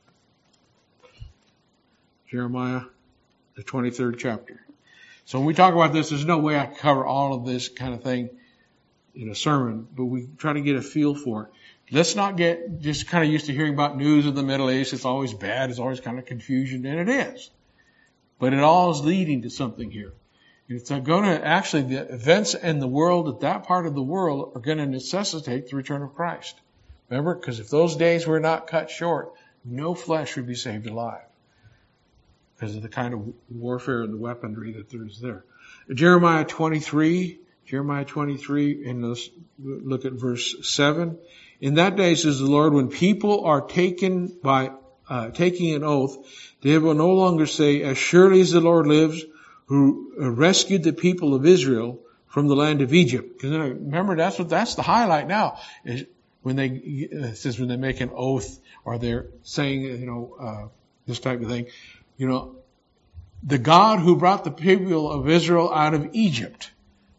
Jeremiah, the 23rd chapter. So when we talk about this, there's no way I can cover all of this kind of thing in a sermon, but we try to get a feel for it. Let's not get just kind of used to hearing about news of the Middle East. It's always bad. It's always kind of confusion, and it is. But it all is leading to something here. It's going to actually, the events in the world, at that part of the world, are going to necessitate the return of Christ. Remember? Because if those days were not cut short, no flesh would be saved alive. Because of the kind of warfare and the weaponry that there's there. Jeremiah 23, and let's look at verse 7. In that day, says the Lord, when people are taken by taking an oath, they will no longer say, as surely as the Lord lives, who rescued the people of Israel from the land of Egypt. Because remember, that's the highlight now. Is when it says when they make an oath or they're saying, this type of thing. The God who brought the people of Israel out of Egypt.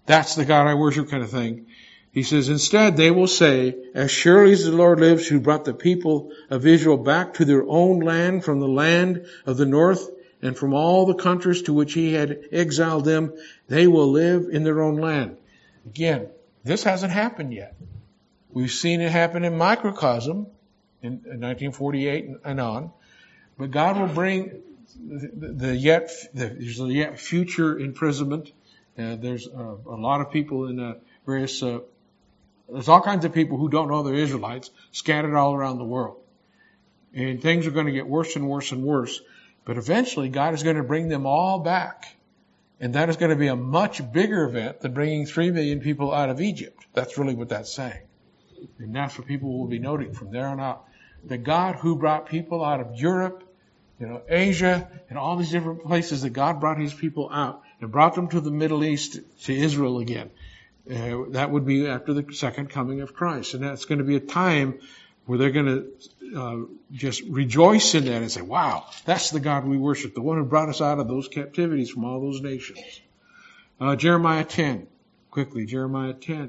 That's the God I worship kind of thing. He says, instead they will say, as surely as the Lord lives, who brought the people of Israel back to their own land from the land of the north and from all the countries to which he had exiled them, they will live in their own land. Again, this hasn't happened yet. We've seen it happen in microcosm in 1948 and on, but God will bring there's a yet future imprisonment. There's a lot of people in various. There's all kinds of people who don't know they're Israelites scattered all around the world, and things are going to get worse and worse and worse. But eventually, God is going to bring them all back, and that is going to be a much bigger event than bringing 3 million people out of Egypt. That's really what that's saying, and that's what people will be noting from there on out. The God who brought people out of Europe, Asia, and all these different places that God brought His people out and brought them to the Middle East, to Israel again. That would be after the second coming of Christ. And that's going to be a time where they're going to just rejoice in that and say, wow, that's the God we worship, the one who brought us out of those captivities from all those nations. Jeremiah 10. Quickly, Jeremiah 10.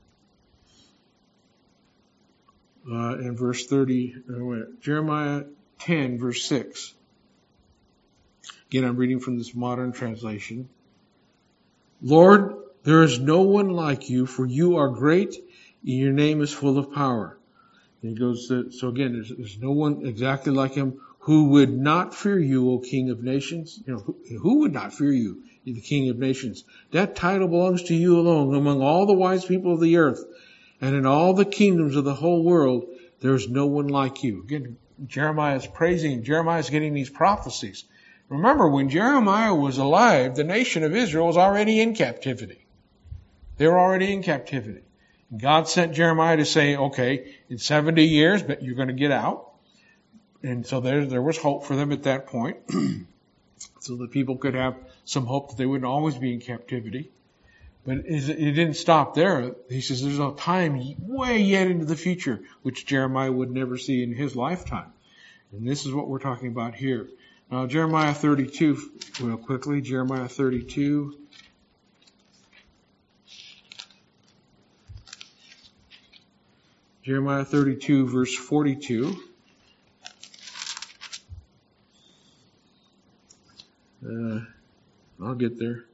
In verse 30, Jeremiah 10, verse 6. Again, I'm reading from this modern translation. Lord, there is no one like you, for you are great, and your name is full of power. And he goes, so again, there's no one exactly like him who would not fear you, O King of Nations. Who would not fear you, the King of Nations? That title belongs to you alone. Among all the wise people of the earth, and in all the kingdoms of the whole world, there is no one like you. Again, Jeremiah is praising, Jeremiah is getting these prophecies. Remember, when Jeremiah was alive, the nation of Israel was already in captivity. They were already in captivity. God sent Jeremiah to say, okay, in 70 years, but you're going to get out. And so there was hope for them at that point. So the people could have some hope that they wouldn't always be in captivity. But it didn't stop there. He says there's a time way yet into the future which Jeremiah would never see in his lifetime. And this is what we're talking about here. Now, Jeremiah 32, real quickly, Jeremiah 32. Jeremiah 32, verse 42. I'll get there.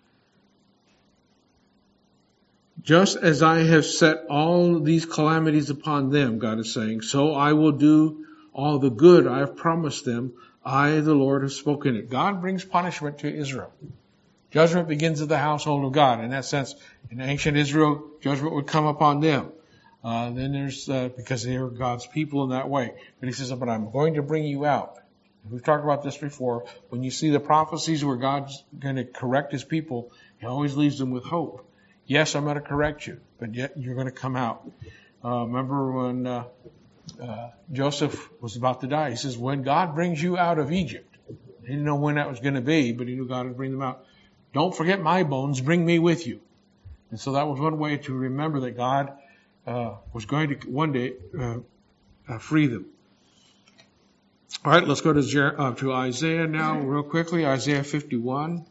Just as I have set all these calamities upon them, God is saying, so I will do all the good I have promised them. I, the Lord, have spoken it. God brings punishment to Israel. Judgment begins at the household of God. In that sense, in ancient Israel, judgment would come upon them. Then there's, because they are God's people in that way. But he says, but I'm going to bring you out. We've talked about this before. When you see the prophecies where God's going to correct His people, He always leaves them with hope. Yes, I'm going to correct you, but yet you're going to come out. Remember when Joseph was about to die? He says, when God brings you out of Egypt, he didn't know when that was going to be, but he knew God would bring them out. Don't forget my bones, bring me with you. And so that was one way to remember that God was going to one day free them. All right, let's go to Isaiah now real quickly. Isaiah 51.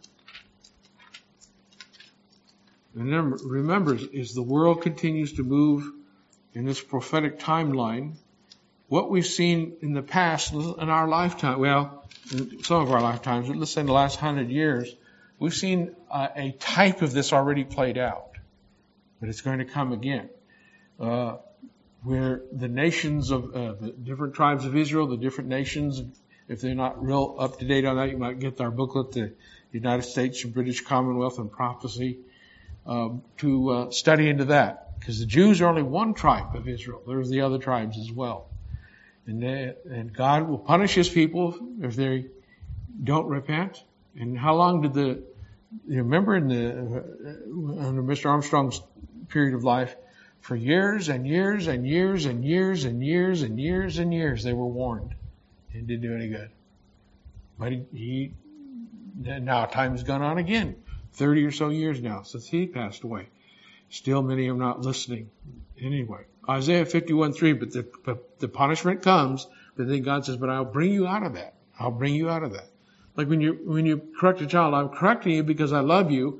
And remember, as the world continues to move in this prophetic timeline, what we've seen in the past, in our lifetime, well, in some of our lifetimes, let's say in the last 100 years, we've seen a type of this already played out. But it's going to come again. Where the nations of the different tribes of Israel, the different nations, if they're not real up to date on that, you might get our booklet, the United States and British Commonwealth and Prophecy, to study into that. Because the Jews are only one tribe of Israel. There's the other tribes as well. And God will punish His people if they don't repent. And how long did you remember under Mr. Armstrong's period of life, for years and years and years and years and years and years and years, they were warned. It didn't do any good. But now time has gone on again. 30 or so years now since he passed away. Still many are not listening. Anyway, Isaiah 51:3, but the punishment comes, but then God says, but I'll bring you out of that. I'll bring you out of that. Like when you correct a child, I'm correcting you because I love you,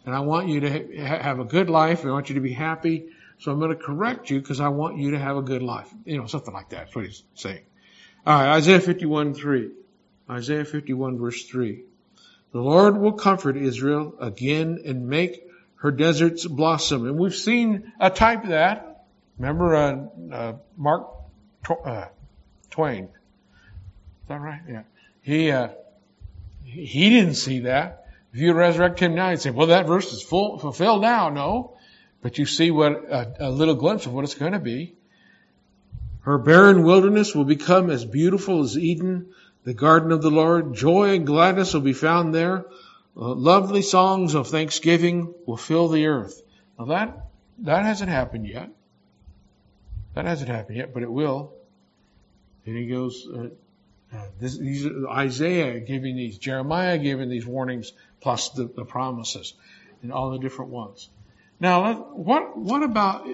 and I want you to have a good life, and I want you to be happy, so I'm going to correct you because I want you to have a good life. Something like that. That's what he's saying. All right, Isaiah 51:3. Isaiah 51 verse 3. The Lord will comfort Israel again and make her deserts blossom. And we've seen a type of that. Remember Mark Twain. Is that right? Yeah. He didn't see that. If you resurrect him now, you'd say, well, that verse is fulfilled now. No. But you see what a little glimpse of what it's going to be. Her barren wilderness will become as beautiful as Eden, the garden of the Lord. Joy and gladness will be found there. Lovely songs of thanksgiving will fill the earth. Now that hasn't happened yet. That hasn't happened yet, but it will. And he goes, these are Isaiah giving these, Jeremiah giving these warnings, plus the promises, and all the different ones. Now, what about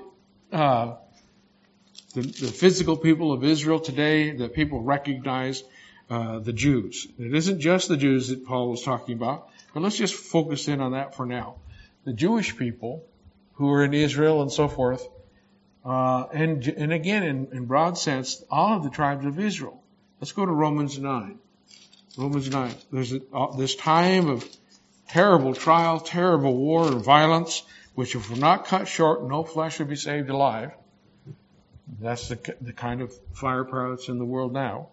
the physical people of Israel today that people recognize, the Jews? It isn't just the Jews that Paul was talking about, but let's just focus in on that for now. The Jewish people who are in Israel and so forth, and again, in broad sense, all of the tribes of Israel. Let's go to Romans 9. Romans 9. There's this time of terrible trial, terrible war and violence, which if we're not cut short, no flesh will be saved alive. That's the kind of firepower that's in the world now.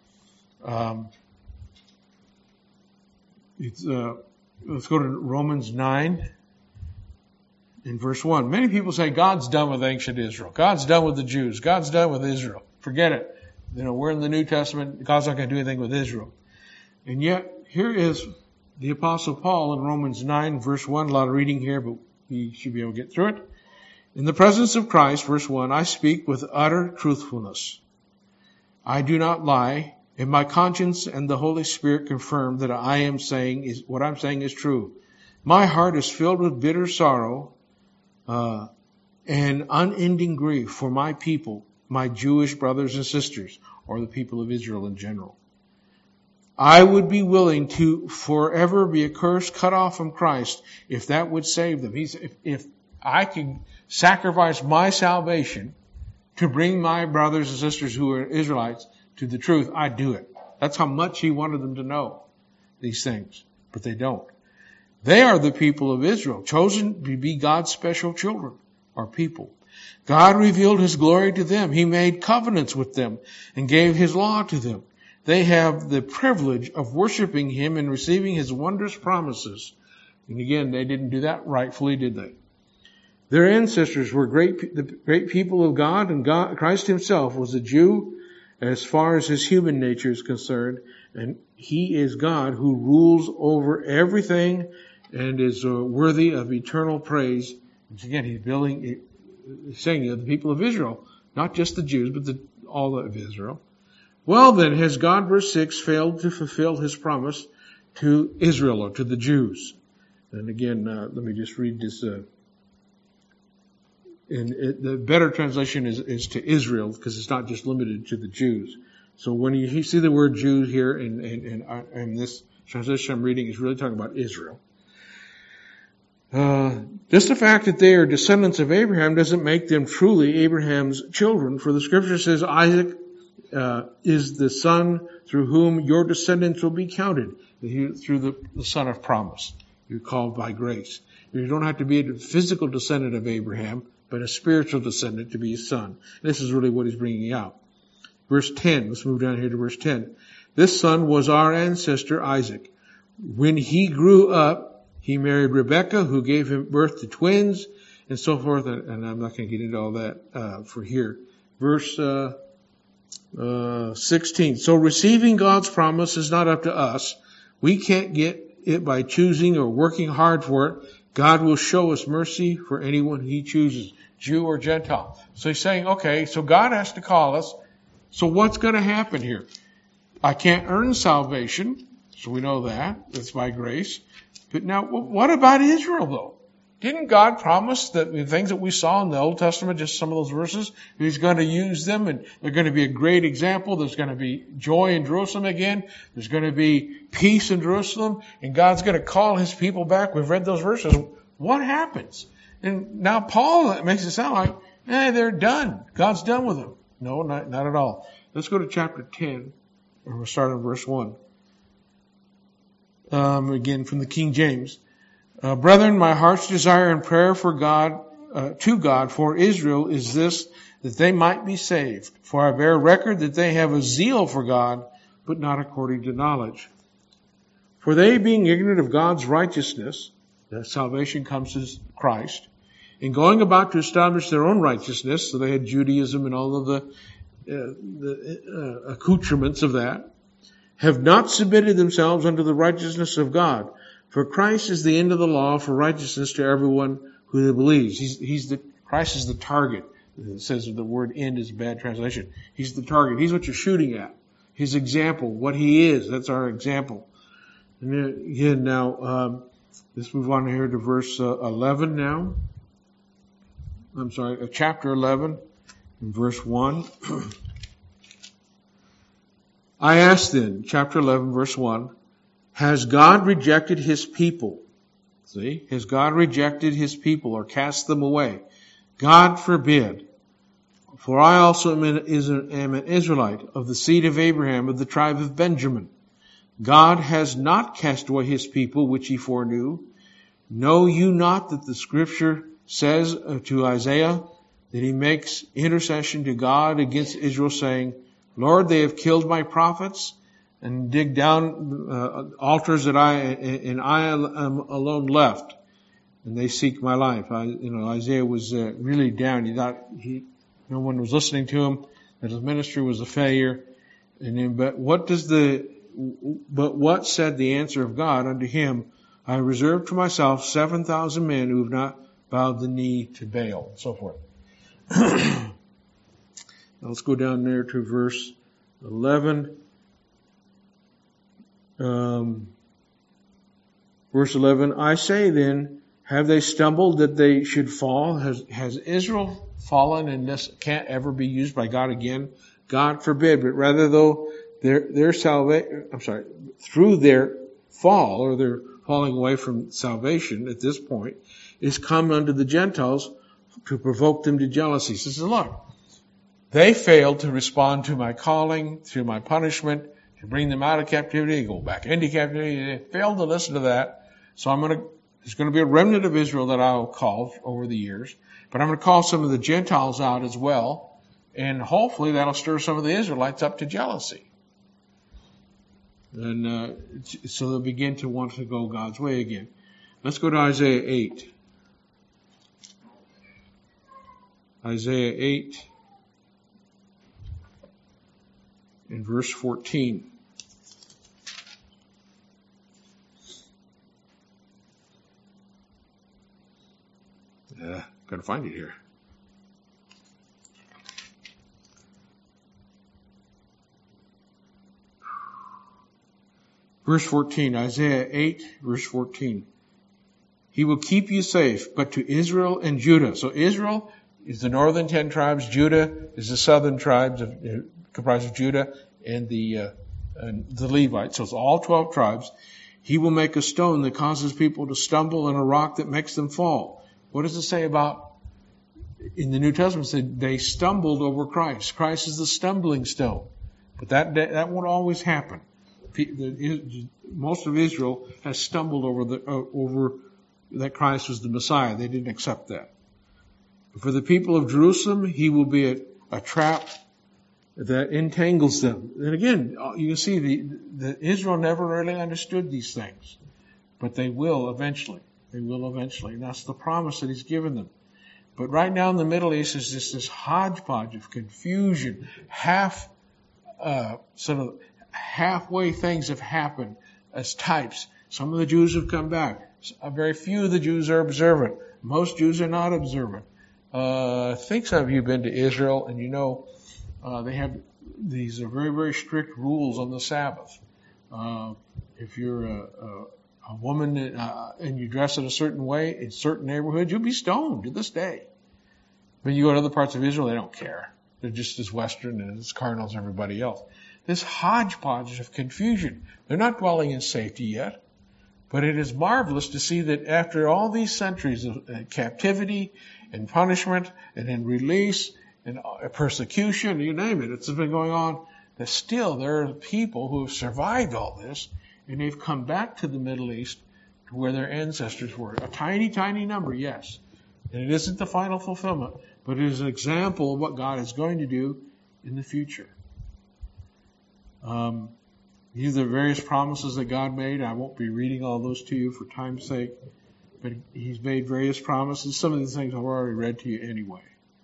Let's go to Romans 9 in verse 1. Many people say God's done with ancient Israel. God's done with the Jews. God's done with Israel. Forget it. We're in the New Testament. God's not going to do anything with Israel. And yet, here is the Apostle Paul in Romans 9 verse 1. A lot of reading here, but you should be able to get through it. In the presence of Christ, verse 1, I speak with utter truthfulness. I do not lie, and my conscience and the Holy Spirit confirm that what I'm saying is true. My heart is filled with bitter sorrow and unending grief for my people, my Jewish brothers and sisters, or the people of Israel in general. I would be willing to forever be accursed, cut off from Christ, if that would save them. If I could sacrifice my salvation to bring my brothers and sisters who are Israelites to the truth, I'd do it. That's how much he wanted them to know these things. But they don't. They are the people of Israel, chosen to be God's special children, or people. God revealed his glory to them. He made covenants with them and gave his law to them. They have the privilege of worshiping him and receiving his wondrous promises. And again, they didn't do that rightfully, did they? Their ancestors were the great people of God, and Christ himself was a Jew as far as his human nature is concerned, and he is God who rules over everything and is worthy of eternal praise. Once again, he's saying the people of Israel, not just the Jews, but all of Israel. Well then, has God, verse 6, failed to fulfill his promise to Israel or to the Jews? And again, let me just read this. The better translation is to Israel, because it's not just limited to the Jews. So when you see the word Jew here in this translation I'm reading, is really talking about Israel. Just the fact that they are descendants of Abraham doesn't make them truly Abraham's children, for the scripture says Isaac is the son through whom your descendants will be counted, through the son of promise. You're called by grace. You don't have to be a physical descendant of Abraham, but a spiritual descendant to be his son. This is really what he's bringing out. Verse 10, let's move down here to verse 10. This son was our ancestor Isaac. When he grew up, he married Rebekah, who gave him birth to twins, and so forth. And I'm not going to get into all that for here. Verse 16. So receiving God's promise is not up to us. We can't get it by choosing or working hard for it. God will show us mercy for anyone he chooses, Jew or Gentile. So he's saying, okay, so God has to call us. So what's going to happen here? I can't earn salvation, so we know that. That's by grace. But now, what about Israel, though? Didn't God promise that the things that we saw in the Old Testament, just some of those verses, he's going to use them and they're going to be a great example. There's going to be joy in Jerusalem again. There's going to be peace in Jerusalem. And God's going to call his people back. We've read those verses. What happens? And now Paul makes it sound like, they're done. God's done with them. No, not at all. Let's go to chapter 10, and we'll start in verse 1. Again, from the King James. Brethren, my heart's desire and prayer for God, to God for Israel is this, that they might be saved. For I bear record that they have a zeal for God, but not according to knowledge. For they, being ignorant of God's righteousness, that salvation comes to Christ, in going about to establish their own righteousness, so they had Judaism and all of the accoutrements of that, have not submitted themselves unto the righteousness of God. For Christ is the end of the law for righteousness to everyone who believes. Christ is the target. It says the word end is a bad translation. He's the target. He's what you're shooting at. His example, what he is. That's our example. And again, now, let's move on here to verse 11 now. I'm sorry, chapter 11, verse 1. I ask then, chapter 11, verse 1, has God rejected his people? See, has God rejected his people or cast them away? God forbid. For I also am an Israelite of the seed of Abraham, of the tribe of Benjamin. God has not cast away his people, which he foreknew. Know you not that the scripture says to Isaiah that he makes intercession to God against Israel, saying, Lord, they have killed my prophets and dig down altars that I am alone left, and they seek my life. Isaiah was really down. He thought no one was listening to him, that his ministry was a failure. But what said the answer of God unto him? I reserved for myself 7,000 men who have not bowed the knee to Baal, and so forth. Now let's go down there to verse 11. Verse 11, I say then, have they stumbled that they should fall? Has Israel fallen and this can't ever be used by God again? God forbid, but rather though their salvation, through their fall, or their falling away from salvation at this point, is come unto the Gentiles to provoke them to jealousy. He says, look, they failed to respond to my calling, through my punishment, to bring them out of captivity, go back into captivity. They failed to listen to that. So there's going to be a remnant of Israel that I'll call over the years. But I'm going to call some of the Gentiles out as well. And hopefully that'll stir some of the Israelites up to jealousy. And so they'll begin to want to go God's way again. Let's go to Isaiah 8. Isaiah 8 in verse 14. Got to find it here. Verse 14, Isaiah 8, verse 14. He will keep you safe, but to Israel and Judah. So Israel is the northern 10 tribes. Judah is the southern tribes, comprised of Judah and the Levites. So it's all 12 tribes. He will make a stone that causes people to stumble and a rock that makes them fall. What does it say about, in the New Testament, it said they stumbled over Christ. Christ is the stumbling stone. But that won't always happen. Most of Israel has stumbled over that Christ was the Messiah. They didn't accept that. For the people of Jerusalem, he will be a trap that entangles them. And again, you can see the Israel never really understood these things, but they will eventually. They will eventually. And that's the promise that he's given them. But right now in the Middle East is just this hodgepodge of confusion. Halfway things have happened as types. Some of the Jews have come back. Very few of the Jews are observant. Most Jews are not observant. I think some of you have been to Israel, and you know they have these very, very strict rules on the Sabbath. If you're a woman and you dress in a certain way in certain neighborhoods, you'll be stoned to this day. When you go to other parts of Israel, they don't care. They're just as Western and as carnal as everybody else. This hodgepodge of confusion. They're not dwelling in safety yet. But it is marvelous to see that after all these centuries of captivity and punishment and in release and persecution, you name it, it's been going on, that still there are people who have survived all this, and they've come back to the Middle East to where their ancestors were. A tiny, tiny number, yes. And it isn't the final fulfillment, but it is an example of what God is going to do in the future. These are the various promises that God made. I won't be reading all those to you for time's sake, but He's made various promises. Some of these things I've already read to you anyway.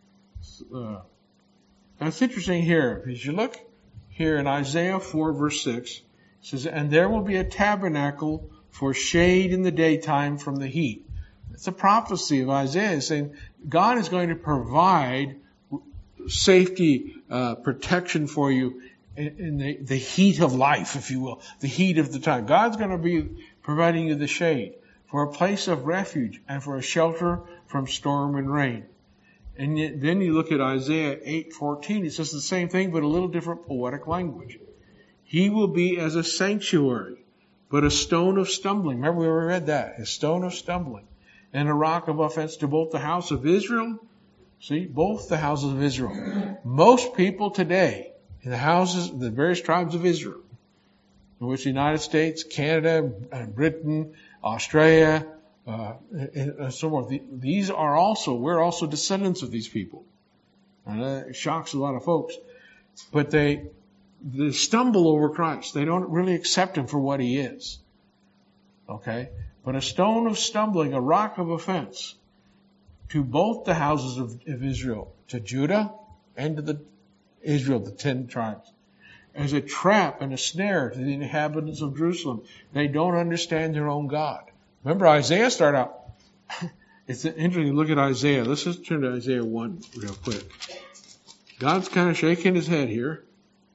That's interesting here. As you look here in Isaiah 4, verse 6, it says, "And there will be a tabernacle for shade in the daytime from the heat." It's a prophecy of Isaiah saying God is going to provide safety, protection for you in the heat of life, if you will, the heat of the time. God's going to be providing you the shade for a place of refuge and for a shelter from storm and rain. And then you look at Isaiah 8:14. It says the same thing, but a little different poetic language. "He will be as a sanctuary, but a stone of stumbling." Remember we already read that. A stone of stumbling. "And a rock of offense to both the house of Israel." See, both the houses of Israel. Most people today, in the houses, the various tribes of Israel, in which the United States, Canada, Britain, Australia, and so forth, we're also descendants of these people. And it shocks a lot of folks. But they stumble over Christ. They don't really accept Him for what He is. Okay? But a stone of stumbling, a rock of offense, to both the houses of Israel, to Judah and to Israel, the 10 tribes, as a trap and a snare to the inhabitants of Jerusalem. They don't understand their own God. Remember, Isaiah started out. It's interesting to look at Isaiah. Let's just turn to Isaiah 1 real quick. God's kind of shaking His head here.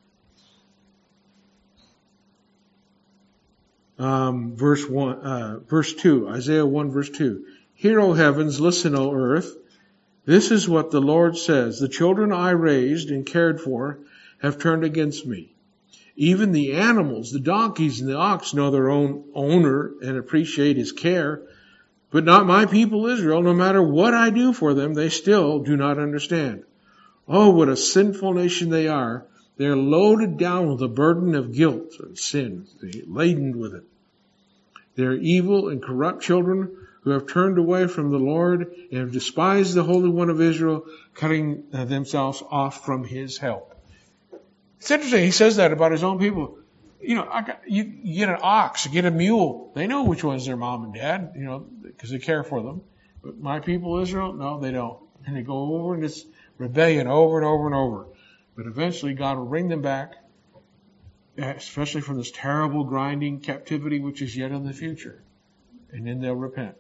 Verse 2, Isaiah 1, verse 2. "Hear, O heavens, listen, O earth. This is what the Lord says. The children I raised and cared for have turned against me. Even the animals, the donkeys and the ox know their own owner and appreciate his care. But not my people Israel. No matter what I do for them, they still do not understand. Oh, what a sinful nation they are. They are loaded down with a burden of guilt and sin, laden with it. They are evil and corrupt children who have turned away from the Lord and have despised the Holy One of Israel, cutting themselves off from His help." It's interesting. He says that about His own people. You get an ox, you get a mule. They know which one's their mom and dad, because they care for them. But my people Israel, no, they don't. And they go over in this rebellion over and over and over. But eventually God will bring them back, especially from this terrible grinding captivity which is yet in the future. And then they'll repent.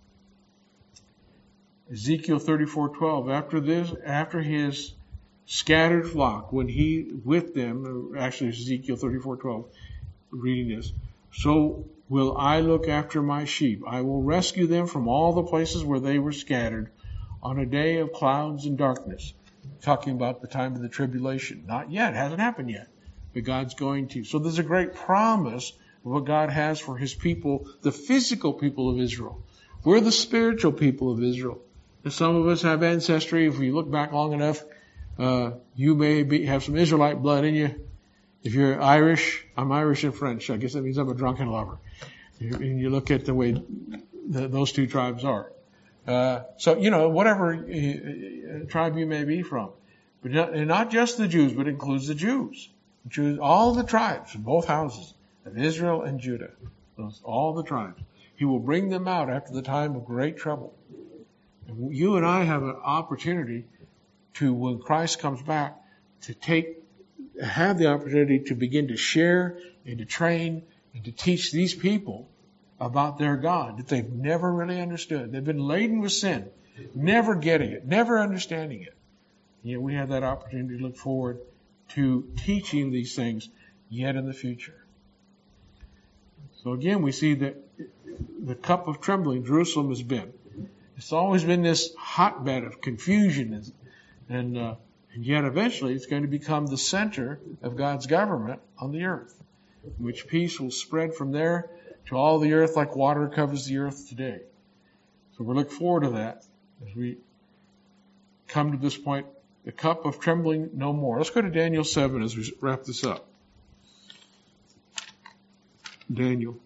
Ezekiel 34:12. After His scattered flock, when He with them, actually Ezekiel 34:12, reading this, "So will I look after my sheep. I will rescue them from all the places where they were scattered on a day of clouds and darkness." Talking about the time of the tribulation. Not yet, hasn't happened yet, but God's going to. So there's a great promise of what God has for His people, the physical people of Israel. We're the spiritual people of Israel. And some of us have ancestry. If you look back long enough, you may have some Israelite blood in you. If you're Irish, I'm Irish and French. I guess that means I'm a drunken lover. And you look at the way those two tribes are. So, whatever tribe you may be from. But not just the Jews, but it includes the Jews. All the tribes, both houses of Israel and Judah. All the tribes. He will bring them out after the time of great trouble. And you and I have an opportunity to, when Christ comes back, have the opportunity to begin to share and to train and to teach these people about their God that they've never really understood. They've been laden with sin, never getting it, never understanding it. Yet we have that opportunity to look forward to teaching these things yet in the future. So again, we see that the cup of trembling Jerusalem has been. It's always been this hotbed of confusion, and yet eventually it's going to become the center of God's government on the earth, in which peace will spread from there to all the earth like water covers the earth today. So we look forward to that as we come to this point, the cup of trembling no more. Let's go to Daniel 7 as we wrap this up. Daniel.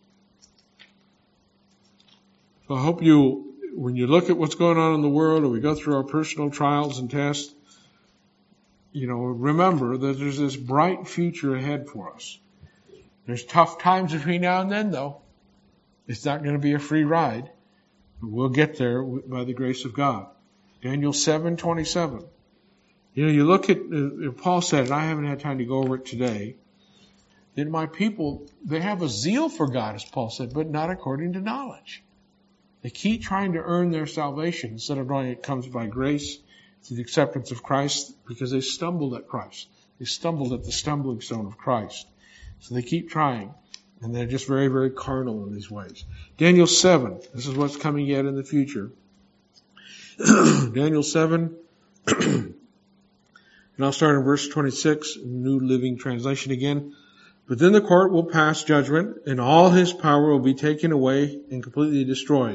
So I hope you, when you look at what's going on in the world, or we go through our personal trials and tests, remember that there's this bright future ahead for us. There's tough times between now and then, though. It's not going to be a free ride. We'll get there by the grace of God. Daniel 7:27. You look at, Paul said, and I haven't had time to go over it today, that my people, they have a zeal for God, as Paul said, but not according to knowledge. They keep trying to earn their salvation instead of knowing it comes by grace through the acceptance of Christ, because they stumbled at Christ. They stumbled at the stumbling stone of Christ. So they keep trying, and they're just very, very carnal in these ways. Daniel 7, this is what's coming yet in the future. Daniel 7, and I'll start in verse 26, New Living Translation again. But then the court will pass judgment, and all his power will be taken away and completely destroyed.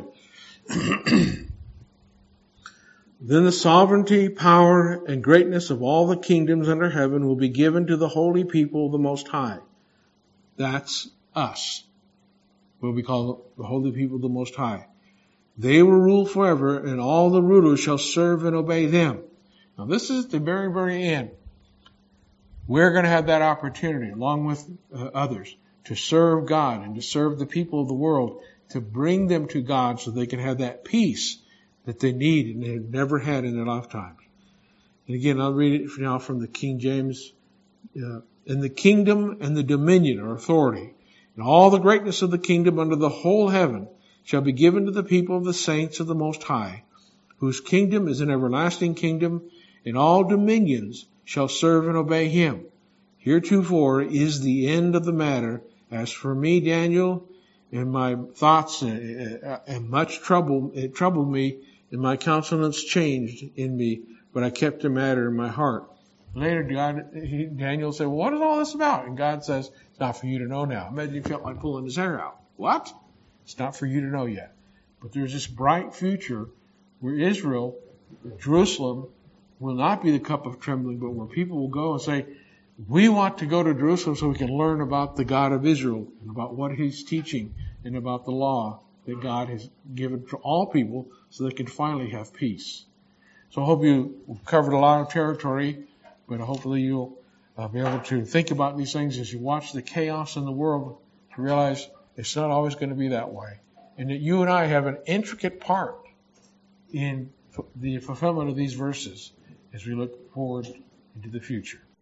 Then the sovereignty, power, and greatness of all the kingdoms under heaven will be given to the holy people of the Most High. That's us. What we call the holy people of the Most High. They will rule forever, and all the rulers shall serve and obey them. Now this is the very, very end. We're going to have that opportunity, along with others, to serve God and to serve the people of the world, to bring them to God so they can have that peace that they need and they've never had in their lifetimes. And again, I'll read it now from the King James. And the kingdom and the dominion or authority, and all the greatness of the kingdom under the whole heaven shall be given to the people of the saints of the Most High, whose kingdom is an everlasting kingdom, and all dominions shall serve and obey him. Heretofore is the end of the matter. As for me, Daniel, and my thoughts and much trouble, it troubled me, and my countenance changed in me, but I kept the matter in my heart. Later, Daniel said, well, what is all this about? And God says, it's not for you to know now. Imagine he felt like pulling his hair out. What? It's not for you to know yet. But there's this bright future where Israel, Jerusalem, will not be the cup of trembling, but where people will go and say, we want to go to Jerusalem so we can learn about the God of Israel and about what he's teaching and about the law that God has given to all people so they can finally have peace. So I hope you've covered a lot of territory, but hopefully you'll be able to think about these things as you watch the chaos in the world to realize it's not always going to be that way. And that you and I have an intricate part in the fulfillment of these verses as we look forward into the future.